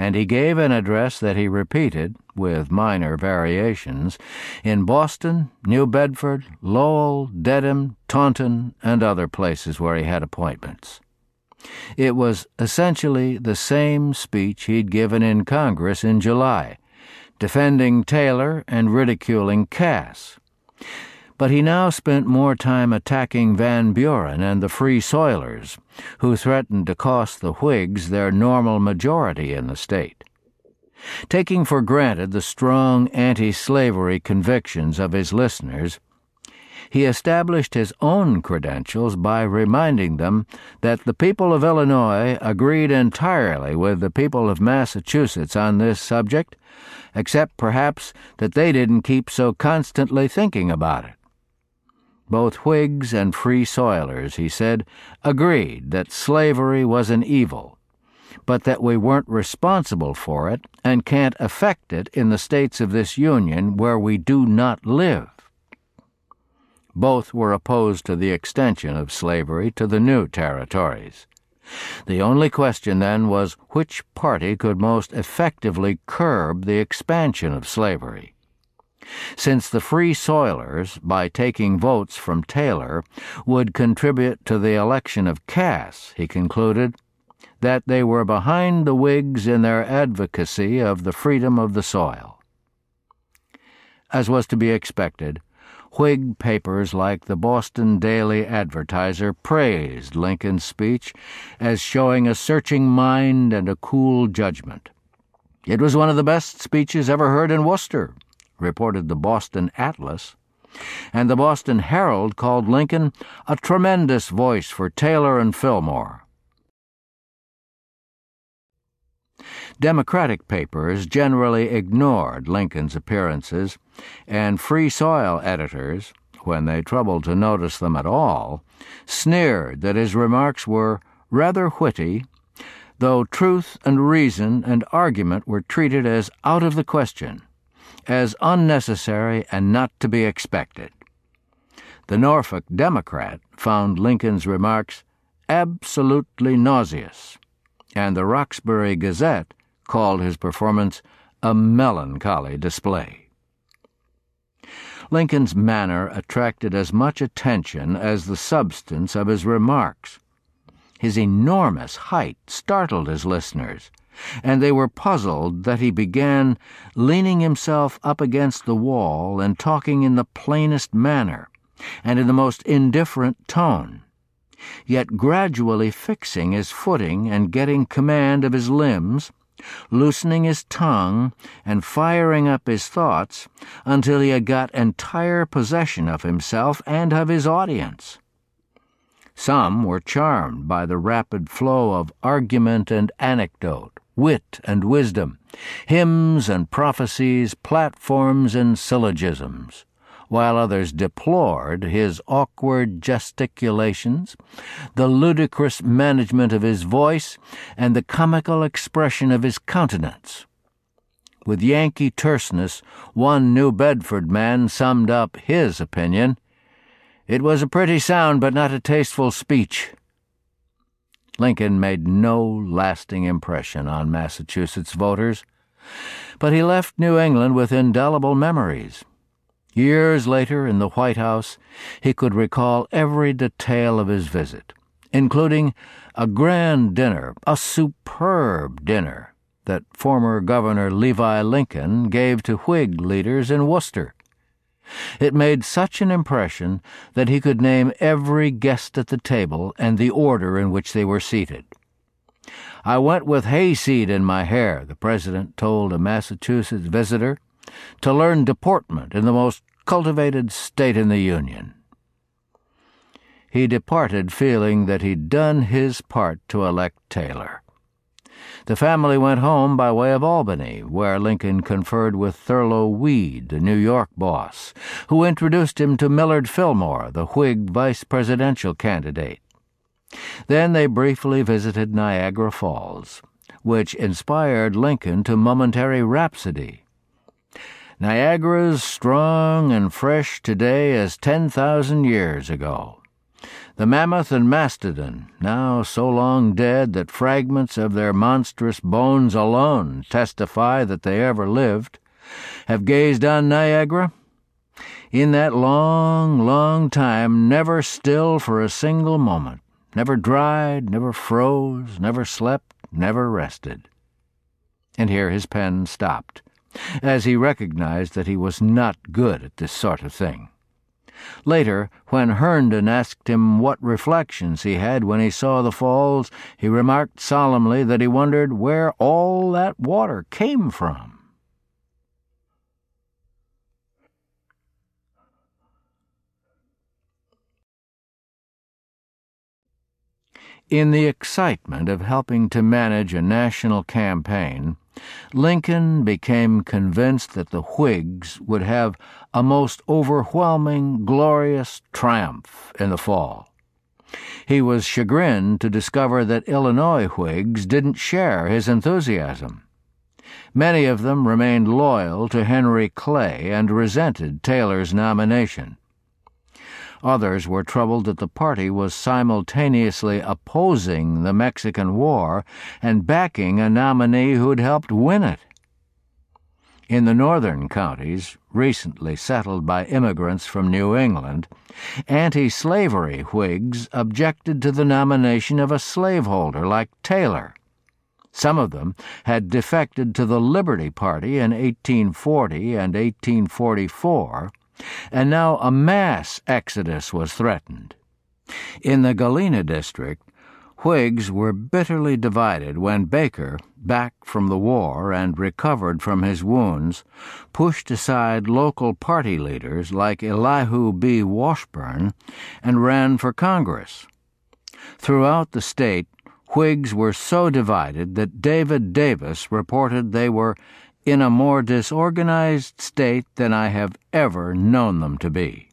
and he gave an address that he repeated, with minor variations, in Boston, New Bedford, Lowell, Dedham, Taunton, and other places where he had appointments. It was essentially the same speech he'd given in Congress in July, defending Taylor and ridiculing Cass. But he now spent more time attacking Van Buren and the Free Soilers, who threatened to cost the Whigs their normal majority in the state. Taking for granted the strong anti-slavery convictions of his listeners, he established his own credentials by reminding them that the people of Illinois agreed entirely with the people of Massachusetts on this subject, except perhaps that they didn't keep so constantly thinking about it. Both Whigs and Free Soilers, he said, agreed that slavery was an evil, but that we weren't responsible for it and can't affect it in the states of this Union where we do not live. Both were opposed to the extension of slavery to the new territories. The only question then was which party could most effectively curb the expansion of slavery. Since the Free Soilers, by taking votes from Taylor, would contribute to the election of Cass, he concluded that they were behind the Whigs in their advocacy of the freedom of the soil. As was to be expected, Whig papers like the Boston Daily Advertiser praised Lincoln's speech as showing a searching mind and a cool judgment. It was one of the best speeches ever heard in Worcester, reported the Boston Atlas, and the Boston Herald called Lincoln a tremendous voice for Taylor and Fillmore. Democratic papers generally ignored Lincoln's appearances, and Free Soil editors, when they troubled to notice them at all, sneered that his remarks were rather witty, though truth and reason and argument were treated as out of the question, as unnecessary and not to be expected. The Norfolk Democrat found Lincoln's remarks absolutely nauseous, and the Roxbury Gazette called his performance a melancholy display. Lincoln's manner attracted as much attention as the substance of his remarks. His enormous height startled his listeners, and they were puzzled that he began leaning himself up against the wall and talking in the plainest manner and in the most indifferent tone, yet gradually fixing his footing and getting command of his limbs, loosening his tongue and firing up his thoughts until he had got entire possession of himself and of his audience. Some were charmed by the rapid flow of argument and anecdote, wit and wisdom, hymns and prophecies, platforms and syllogisms, while others deplored his awkward gesticulations, the ludicrous management of his voice, and the comical expression of his countenance. With Yankee terseness, one New Bedford man summed up his opinion: "It was a pretty sound but not a tasteful speech." Lincoln made no lasting impression on Massachusetts voters, but he left New England with indelible memories. Years later, in the White House, he could recall every detail of his visit, including a grand dinner, a superb dinner, that former Governor Levi Lincoln gave to Whig leaders in Worcester. It made such an impression that he could name every guest at the table and the order in which they were seated. "I went with hayseed in my hair," the president told a Massachusetts visitor, "to learn deportment in the most cultivated state in the Union." He departed feeling that he'd done his part to elect Taylor. The family went home by way of Albany, where Lincoln conferred with Thurlow Weed, the New York boss, who introduced him to Millard Fillmore, the Whig vice-presidential candidate. Then they briefly visited Niagara Falls, which inspired Lincoln to momentary rhapsody. "Niagara's strong and fresh today as ten thousand years ago. The mammoth and mastodon, now so long dead that fragments of their monstrous bones alone testify that they ever lived, have gazed on Niagara, in that long, long time never still for a single moment, never dried, never froze, never slept, never rested. And here his pen stopped, as he recognized that he was not good at this sort of thing. Later, when Herndon asked him what reflections he had when he saw the falls, he remarked solemnly that he wondered where all that water came from. In the excitement of helping to manage a national campaign, Lincoln became convinced that the Whigs would have a most overwhelming, glorious triumph in the fall. He was chagrined to discover that Illinois Whigs didn't share his enthusiasm. Many of them remained loyal to Henry Clay and resented Taylor's nomination. Others were troubled that the party was simultaneously opposing the Mexican War and backing a nominee who'd helped win it. In the northern counties, recently settled by immigrants from New England, anti-slavery Whigs objected to the nomination of a slaveholder like Taylor. Some of them had defected to the Liberty Party in eighteen forty and eighteen forty-four, and now a mass exodus was threatened. In the Galena district, Whigs were bitterly divided when Baker, back from the war and recovered from his wounds, pushed aside local party leaders like Elihu B. Washburn and ran for Congress. Throughout the state, Whigs were so divided that David Davis reported they were in a more disorganized state than I have ever known them to be.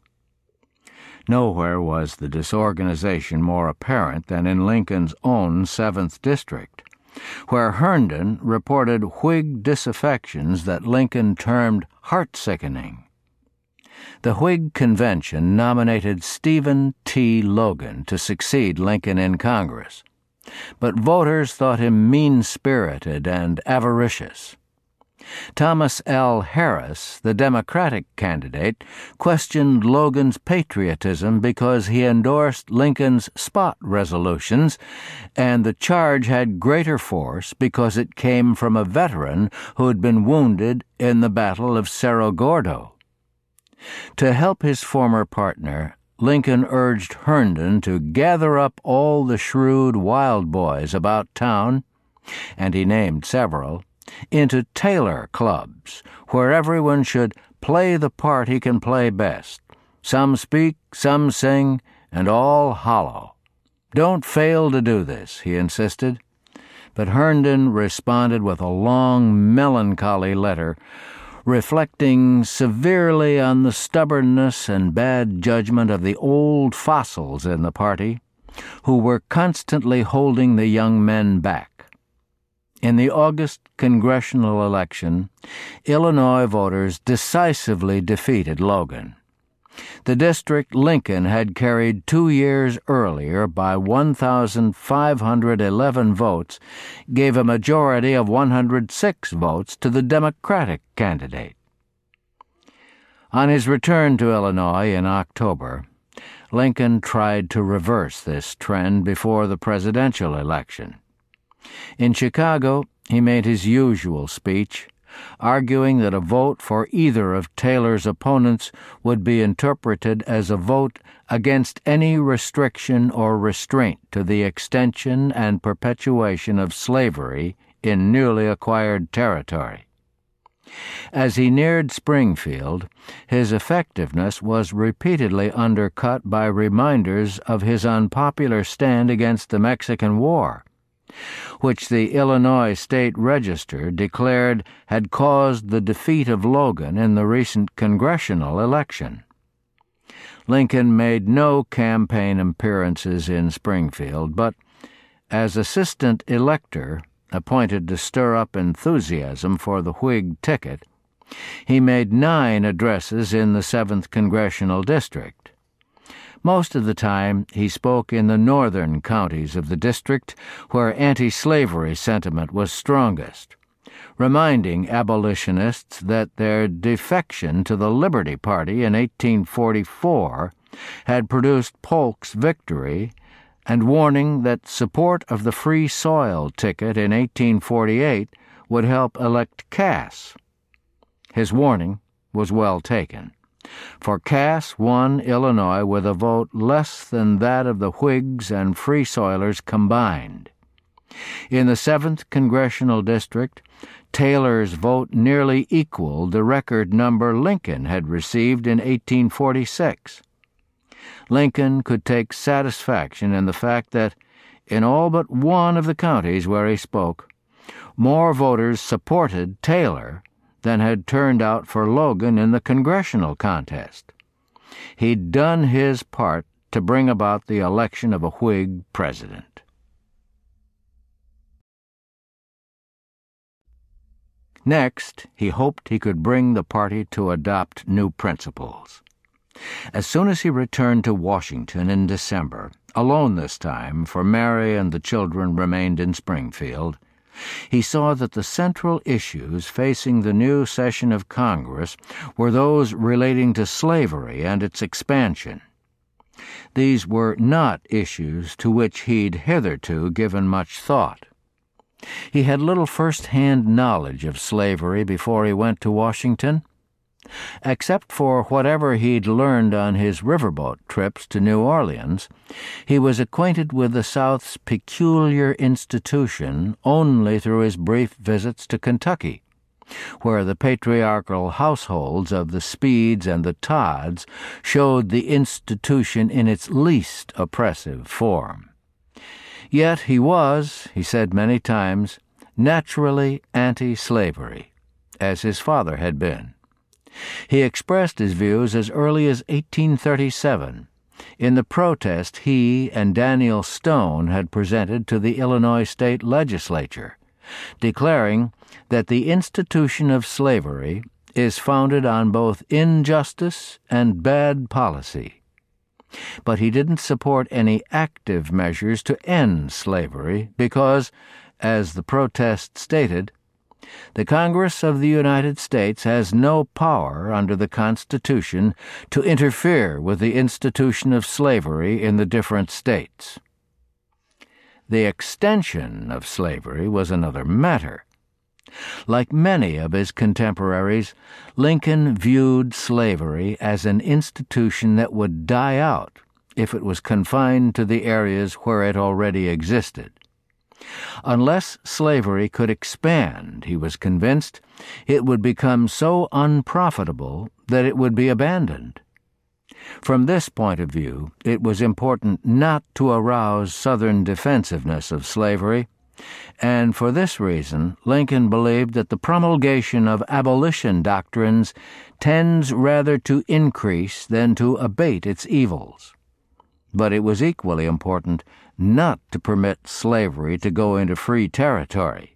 Nowhere was the disorganization more apparent than in Lincoln's own seventh District, where Herndon reported Whig disaffections that Lincoln termed heart-sickening. The Whig convention nominated Stephen T. Logan to succeed Lincoln in Congress, but voters thought him mean-spirited and avaricious. Thomas L. Harris, the Democratic candidate, questioned Logan's patriotism because he endorsed Lincoln's spot resolutions, and the charge had greater force because it came from a veteran who had been wounded in the Battle of Cerro Gordo. To help his former partner, Lincoln urged Herndon to gather up all the shrewd wild boys about town, and he named several, into Taylor clubs, where everyone should play the part he can play best. Some speak, some sing, and all hollow. Don't fail to do this, he insisted. But Herndon responded with a long, melancholy letter reflecting severely on the stubbornness and bad judgment of the old fossils in the party, who were constantly holding the young men back. In the August congressional election, Illinois voters decisively defeated Logan. The district Lincoln had carried two years earlier by one thousand five hundred eleven votes gave a majority of one hundred six votes to the Democratic candidate. On his return to Illinois in October, Lincoln tried to reverse this trend before the presidential election. In Chicago, he made his usual speech, arguing that a vote for either of Taylor's opponents would be interpreted as a vote against any restriction or restraint to the extension and perpetuation of slavery in newly acquired territory. As he neared Springfield, his effectiveness was repeatedly undercut by reminders of his unpopular stand against the Mexican War, which the Illinois State Register declared had caused the defeat of Logan in the recent congressional election. Lincoln made no campaign appearances in Springfield, but as assistant elector, appointed to stir up enthusiasm for the Whig ticket, he made nine addresses in the seventh Congressional District. Most of the time he spoke in the northern counties of the district where anti-slavery sentiment was strongest, reminding abolitionists that their defection to the Liberty Party in eighteen forty-four had produced Polk's victory, and warning that support of the Free Soil ticket in eighteen forty-eight would help elect Cass. His warning was well taken, for Cass won Illinois with a vote less than that of the Whigs and Free Soilers combined. In the seventh Congressional District, Taylor's vote nearly equaled the record number Lincoln had received in eighteen forty-six. Lincoln could take satisfaction in the fact that, in all but one of the counties where he spoke, more voters supported Taylor than had turned out for Logan in the congressional contest. He'd done his part to bring about the election of a Whig president. Next, he hoped he could bring the party to adopt new principles. As soon as he returned to Washington in December, alone this time, for Mary and the children remained in Springfield, he saw that the central issues facing the new session of Congress were those relating to slavery and its expansion. These were not issues to which he'd hitherto given much thought. He had little first-hand knowledge of slavery before he went to Washington. Except for whatever he'd learned on his riverboat trips to New Orleans, he was acquainted with the South's peculiar institution only through his brief visits to Kentucky, where the patriarchal households of the Speeds and the Todds showed the institution in its least oppressive form. Yet he was, he said many times, naturally anti-slavery, as his father had been. He expressed his views as early as eighteen thirty-seven, in the protest he and Daniel Stone had presented to the Illinois state legislature, declaring that the institution of slavery is founded on both injustice and bad policy. But he didn't support any active measures to end slavery because, as the protest stated, the Congress of the United States has no power under the Constitution to interfere with the institution of slavery in the different states. The extension of slavery was another matter. Like many of his contemporaries, Lincoln viewed slavery as an institution that would die out if it was confined to the areas where it already existed. Unless slavery could expand, he was convinced, it would become so unprofitable that it would be abandoned. From this point of view, it was important not to arouse Southern defensiveness of slavery, and for this reason Lincoln believed that the promulgation of abolition doctrines tends rather to increase than to abate its evils. But it was equally important not to permit slavery to go into free territory.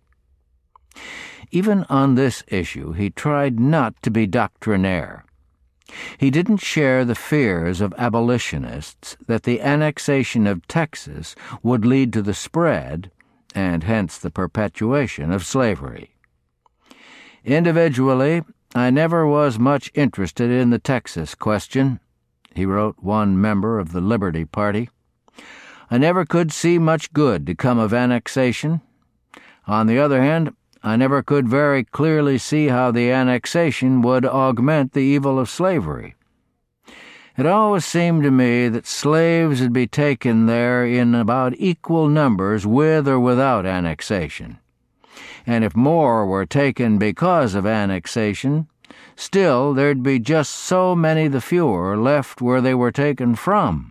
Even on this issue, he tried not to be doctrinaire. He didn't share the fears of abolitionists that the annexation of Texas would lead to the spread, and hence the perpetuation, of slavery. Individually, I never was much interested in the Texas question, he wrote one member of the Liberty Party. I never could see much good to come of annexation. On the other hand, I never could very clearly see how the annexation would augment the evil of slavery. It always seemed to me that slaves would be taken there in about equal numbers with or without annexation. And if more were taken because of annexation, still there'd be just so many the fewer left where they were taken from.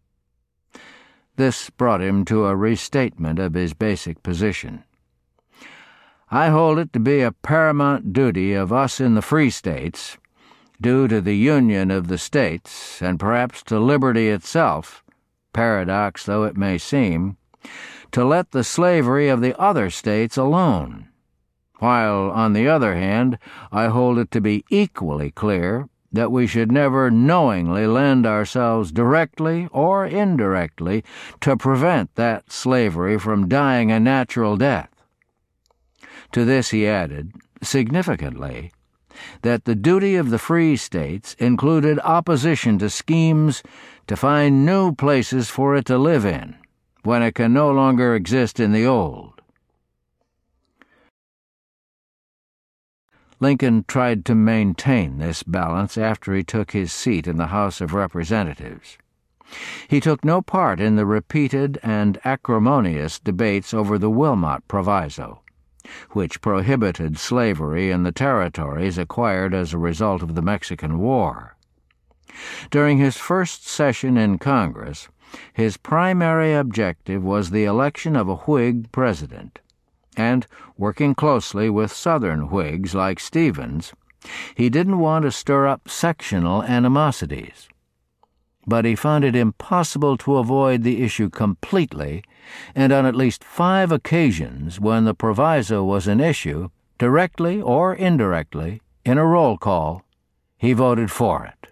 This brought him to a restatement of his basic position. I hold it to be a paramount duty of us in the free states, due to the union of the states, and perhaps to liberty itself, paradox though it may seem, to let the slavery of the other states alone, while, on the other hand, I hold it to be equally clear that we should never knowingly lend ourselves directly or indirectly to prevent that slavery from dying a natural death. To this he added, significantly, that the duty of the free states included opposition to schemes to find new places for it to live in when it can no longer exist in the old. Lincoln tried to maintain this balance after he took his seat in the House of Representatives. He took no part in the repeated and acrimonious debates over the Wilmot Proviso, which prohibited slavery in the territories acquired as a result of the Mexican War. During his first session in Congress, his primary objective was the election of a Whig president, and, working closely with Southern Whigs like Stevens, he didn't want to stir up sectional animosities. But he found it impossible to avoid the issue completely, and on at least five occasions when the proviso was an issue, directly or indirectly, in a roll call, he voted for it.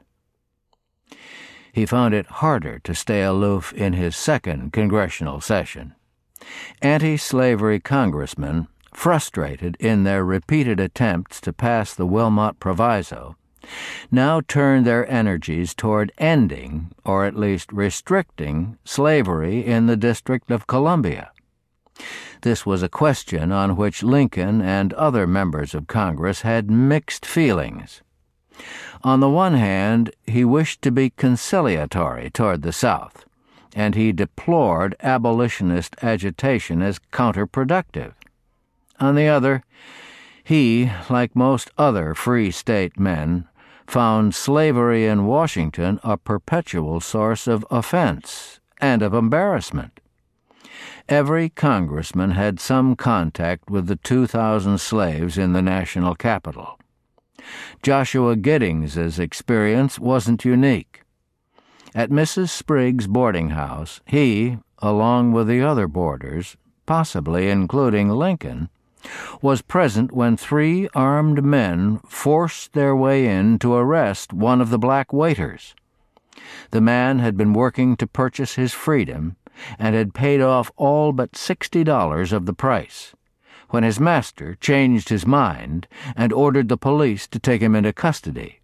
He found it harder to stay aloof in his second congressional session. Anti-slavery congressmen, frustrated in their repeated attempts to pass the Wilmot Proviso, now turned their energies toward ending, or at least restricting, slavery in the District of Columbia. This was a question on which Lincoln and other members of Congress had mixed feelings. On the one hand, he wished to be conciliatory toward the South, and he deplored abolitionist agitation as counterproductive. On the other, he, like most other free state men, found slavery in Washington a perpetual source of offense and of embarrassment. Every congressman had some contact with the two thousand slaves in the national capital. Joshua Giddings's experience wasn't unique. At Missus Spriggs' boarding house, he, along with the other boarders, possibly including Lincoln, was present when three armed men forced their way in to arrest one of the black waiters. The man had been working to purchase his freedom and had paid off all but sixty dollars of the price, when his master changed his mind and ordered the police to take him into custody.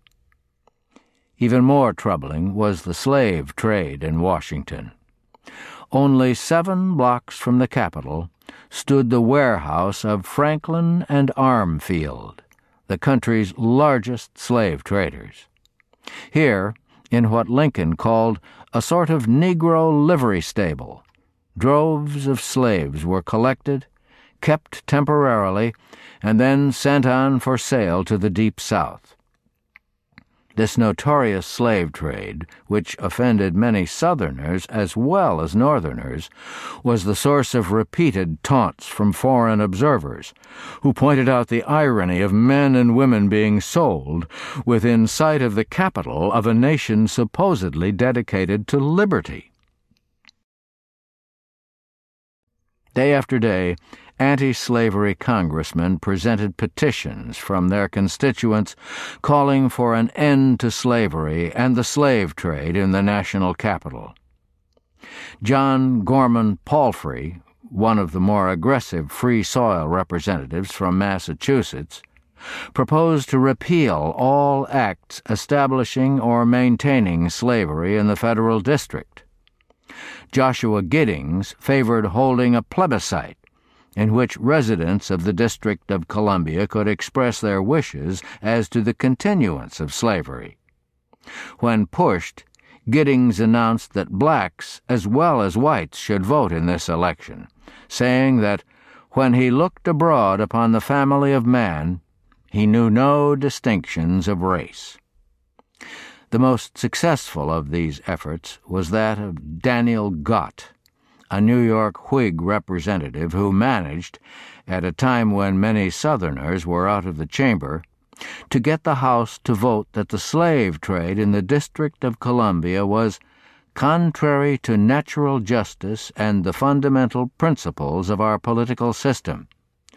Even more troubling was the slave trade in Washington. Only seven blocks from the Capitol stood the warehouse of Franklin and Armfield, the country's largest slave traders. Here, in what Lincoln called a sort of Negro livery stable, droves of slaves were collected, kept temporarily, and then sent on for sale to the Deep South. This notorious slave trade, which offended many Southerners as well as Northerners, was the source of repeated taunts from foreign observers, who pointed out the irony of men and women being sold within sight of the capital of a nation supposedly dedicated to liberty. Day after day, anti-slavery congressmen presented petitions from their constituents calling for an end to slavery and the slave trade in the national capital. John Gorman Palfrey, one of the more aggressive Free Soil representatives from Massachusetts, proposed to repeal all acts establishing or maintaining slavery in the federal district. Joshua Giddings favored holding a plebiscite in which residents of the District of Columbia could express their wishes as to the continuance of slavery. When pushed, Giddings announced that blacks as well as whites should vote in this election, saying that when he looked abroad upon the family of man, he knew no distinctions of race. The most successful of these efforts was that of Daniel Gott, a New York Whig representative who managed, at a time when many Southerners were out of the chamber, to get the House to vote that the slave trade in the District of Columbia was contrary to natural justice and the fundamental principles of our political system,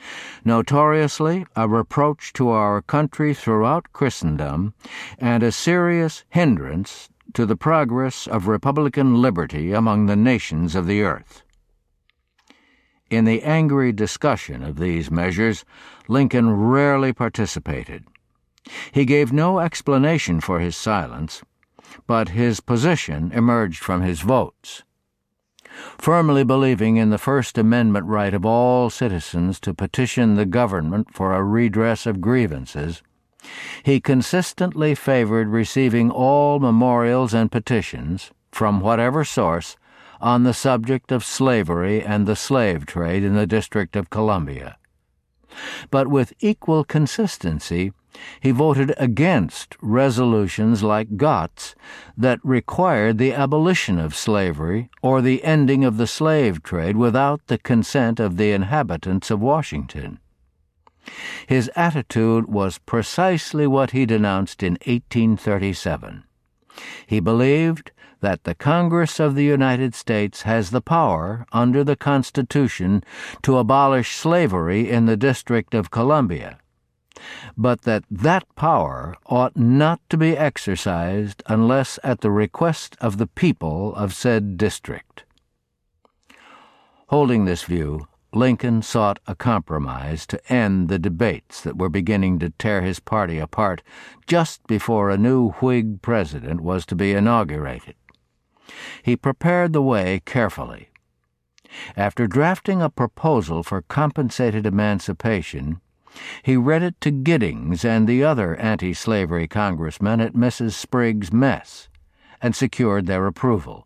notoriously a reproach to our country throughout Christendom and a serious hindrance to the progress of republican liberty among the nations of the earth. In the angry discussion of these measures, Lincoln rarely participated. He gave no explanation for his silence, but his position emerged from his votes. Firmly believing in the First Amendment right of all citizens to petition the government for a redress of grievances, he consistently favored receiving all memorials and petitions, from whatever source, on the subject of slavery and the slave trade in the District of Columbia. But with equal consistency, he voted against resolutions like Gott's that required the abolition of slavery or the ending of the slave trade without the consent of the inhabitants of Washington. His attitude was precisely what he denounced in eighteen thirty-seven. He believed that the Congress of the United States has the power, under the Constitution, to abolish slavery in the District of Columbia, but that that power ought not to be exercised unless at the request of the people of said district. Holding this view, Lincoln sought a compromise to end the debates that were beginning to tear his party apart just before a new Whig president was to be inaugurated. He prepared the way carefully. After drafting a proposal for compensated emancipation, he read it to Giddings and the other anti-slavery congressmen at Missus Spriggs' mess and secured their approval.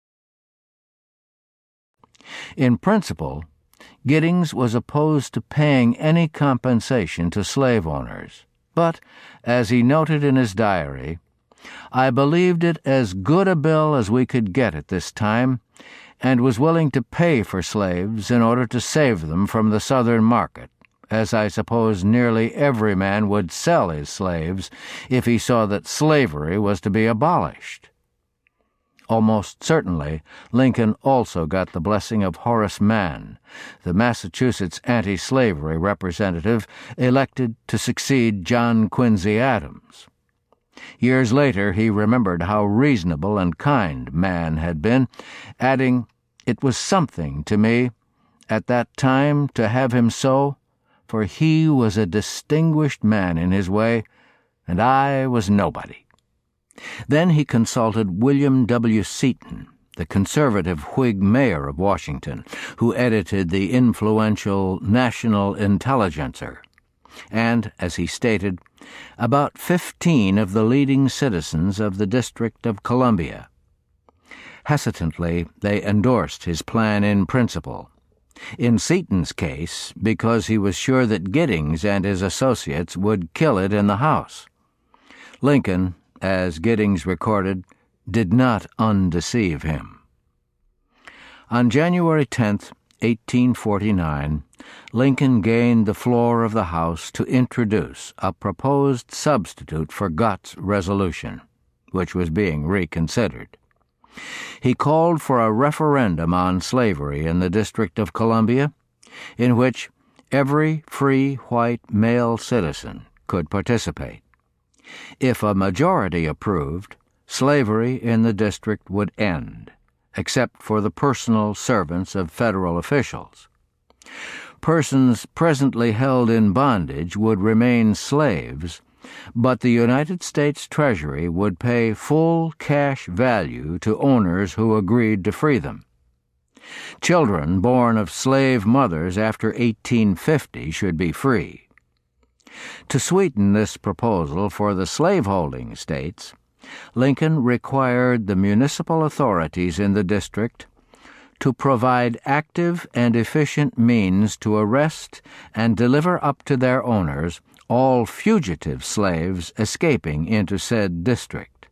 In principle, Giddings was opposed to paying any compensation to slave owners, but, as he noted in his diary, "I believed it as good a bill as we could get at this time, and was willing to pay for slaves in order to save them from the Southern market, as I suppose nearly every man would sell his slaves if he saw that slavery was to be abolished." Almost certainly, Lincoln also got the blessing of Horace Mann, the Massachusetts anti-slavery representative elected to succeed John Quincy Adams. Years later, he remembered how reasonable and kind Mann had been, adding, "It was something to me, at that time, to have him so, for he was a distinguished man in his way, and I was nobody." Then he consulted William W. Seaton, the conservative Whig mayor of Washington, who edited the influential National Intelligencer, and, as he stated, about fifteen of the leading citizens of the District of Columbia. Hesitantly, they endorsed his plan in principle. In Seaton's case, because he was sure that Giddings and his associates would kill it in the House. Lincoln, as Giddings recorded, did not undeceive him. On January tenth, eighteen forty-nine, Lincoln gained the floor of the House to introduce a proposed substitute for Gott's resolution, which was being reconsidered. He called for a referendum on slavery in the District of Columbia, in which every free white male citizen could participate. If a majority approved, slavery in the district would end, except for the personal servants of federal officials. Persons presently held in bondage would remain slaves, but the United States Treasury would pay full cash value to owners who agreed to free them. Children born of slave mothers after eighteen fifty should be free. To sweeten this proposal for the slaveholding states, Lincoln required the municipal authorities in the district to provide active and efficient means to arrest and deliver up to their owners all fugitive slaves escaping into said district.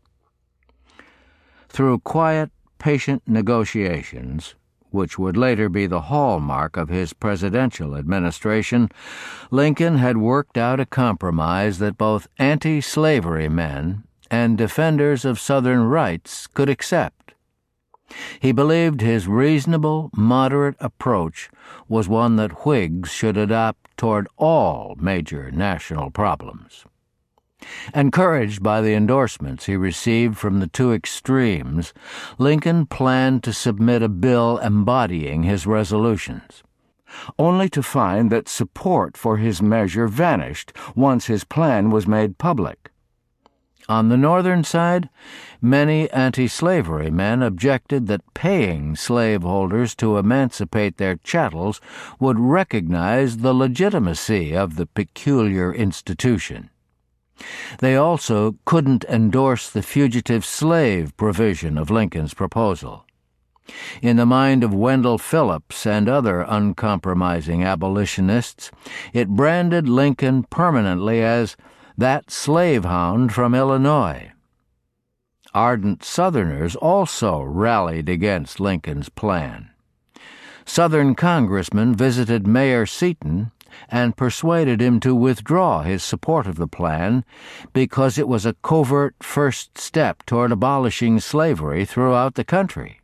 Through quiet, patient negotiations, which would later be the hallmark of his presidential administration, Lincoln had worked out a compromise that both anti-slavery men and defenders of Southern rights could accept. He believed his reasonable, moderate approach was one that Whigs should adopt toward all major national problems. Encouraged by the endorsements he received from the two extremes, Lincoln planned to submit a bill embodying his resolutions, only to find that support for his measure vanished once his plan was made public. On the northern side, many anti-slavery men objected that paying slaveholders to emancipate their chattels would recognize the legitimacy of the peculiar institution. They also couldn't endorse the fugitive slave provision of Lincoln's proposal. In the mind of Wendell Phillips and other uncompromising abolitionists, it branded Lincoln permanently as that slave hound from Illinois. Ardent Southerners also rallied against Lincoln's plan. Southern congressmen visited Mayor Seaton and persuaded him to withdraw his support of the plan because it was a covert first step toward abolishing slavery throughout the country.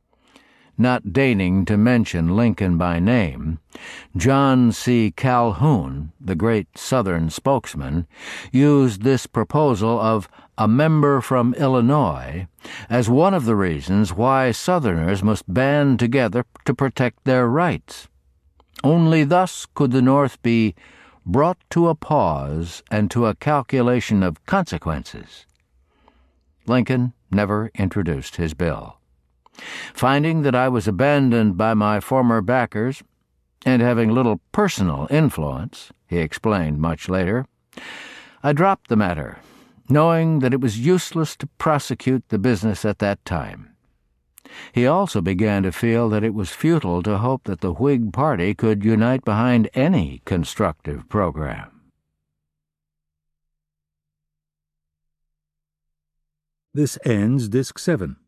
Not deigning to mention Lincoln by name, John C. Calhoun, the great Southern spokesman, used this proposal of a member from Illinois as one of the reasons why Southerners must band together to protect their rights. Only thus could the North be brought to a pause and to a calculation of consequences. Lincoln never introduced his bill. Finding that I was abandoned by my former backers, and having little personal influence, he explained much later, I dropped the matter, knowing that it was useless to prosecute the business at that time. He also began to feel that it was futile to hope that the Whig Party could unite behind any constructive program. This ends Disc seven.